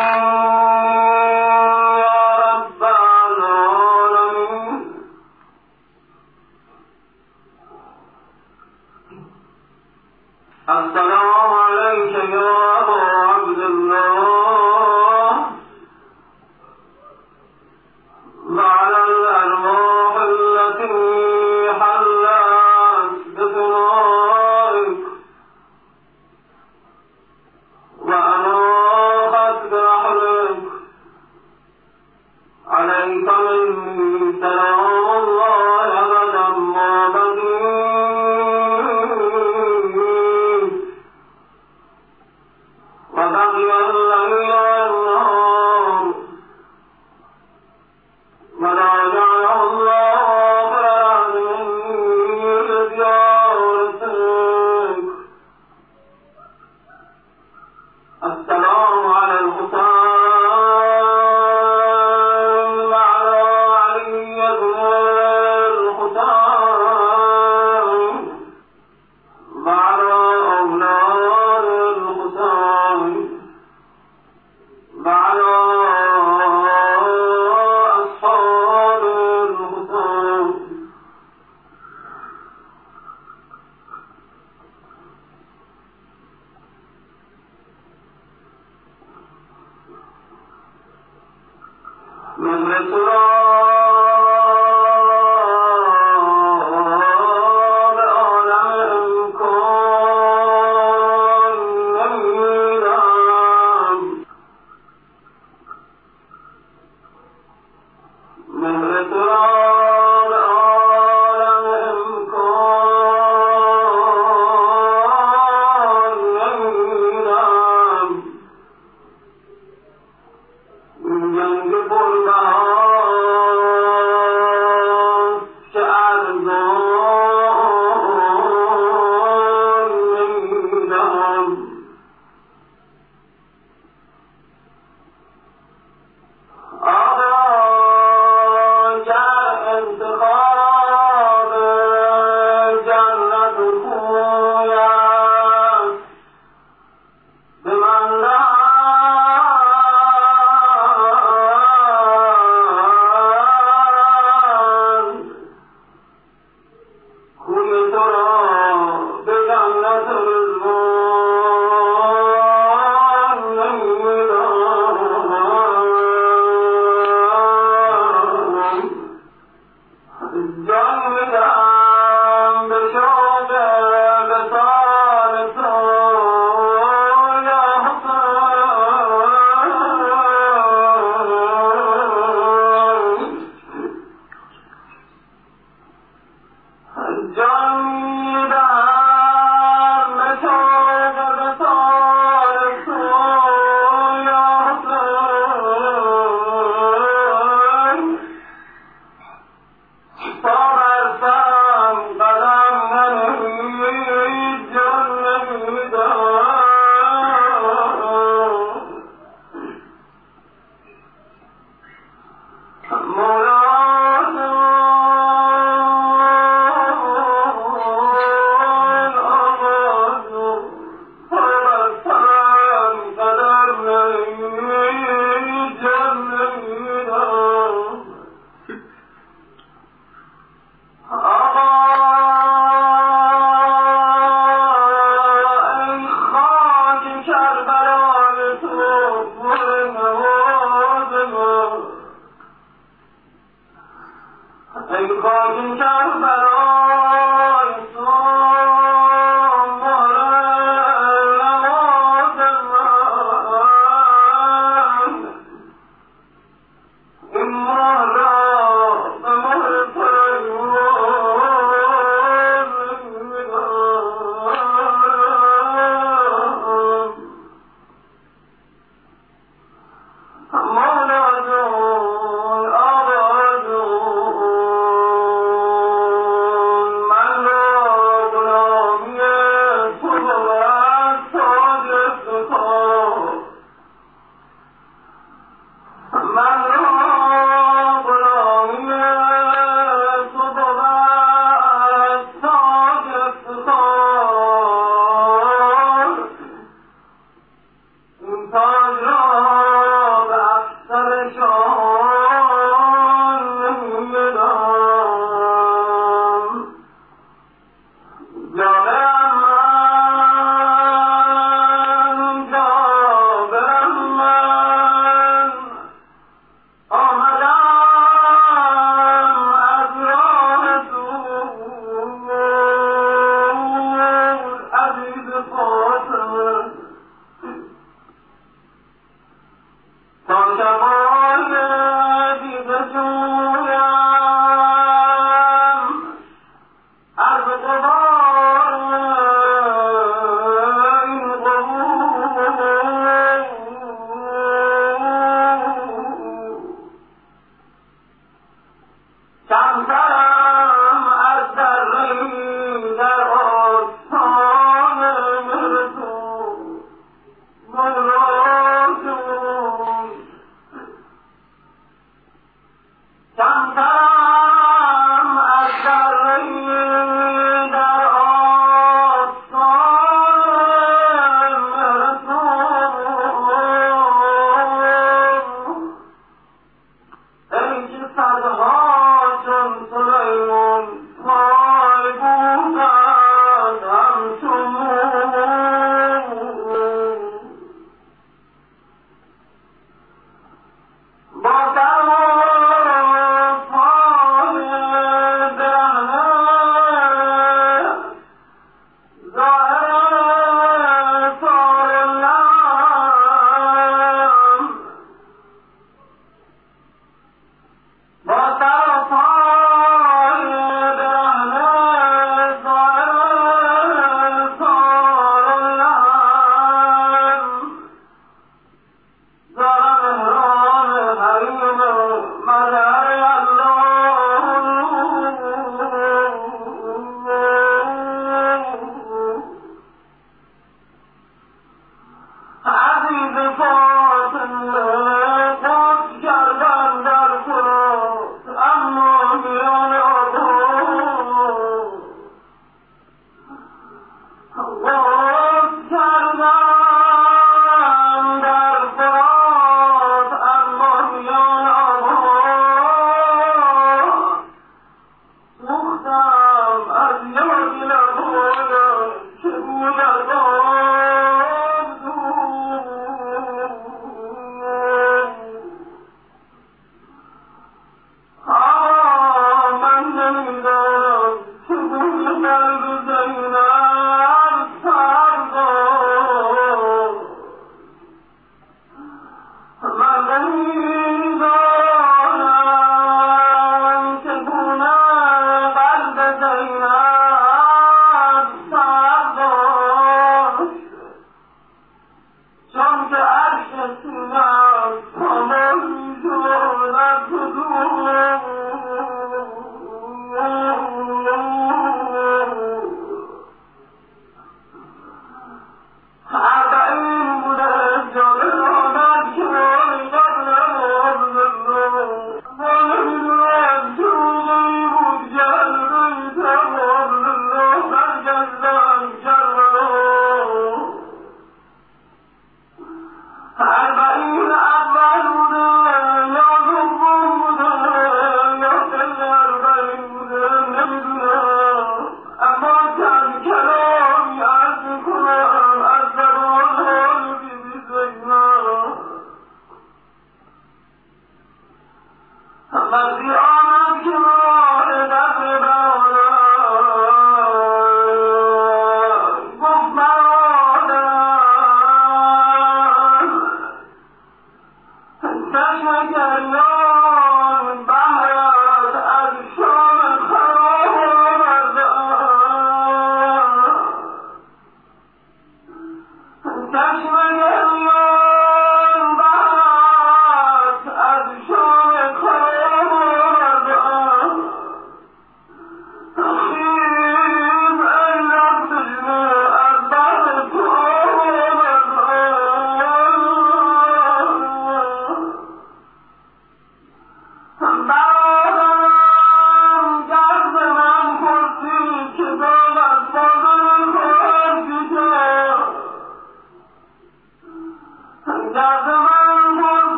السلام عليك يا أبا عبد الله وعلى الأرواح التي حلت بثنائك وأناخت برحمك عليك مني سلام الله أبدا ما بقيت وبقي الليل والنهار ولا جعله الله آخر مني لزيارتك. السلام على الحسين وعلى علي بن الحسين وعلى أولاد الحسين وعلى أصحاب الحسين. مهر سراب عالم امکان نمیدم، مهر سراب عالم امکان نمیدم. جنگ پربهار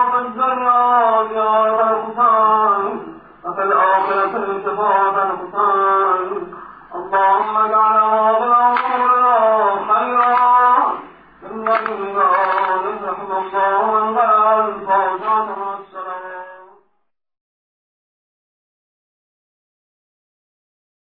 في الدنيا زيادة الحسين وفي الآخرة شفاعة الحسين اللهم اجعل هذه الأمور خيرا إن الدنيا رحم الله وانبع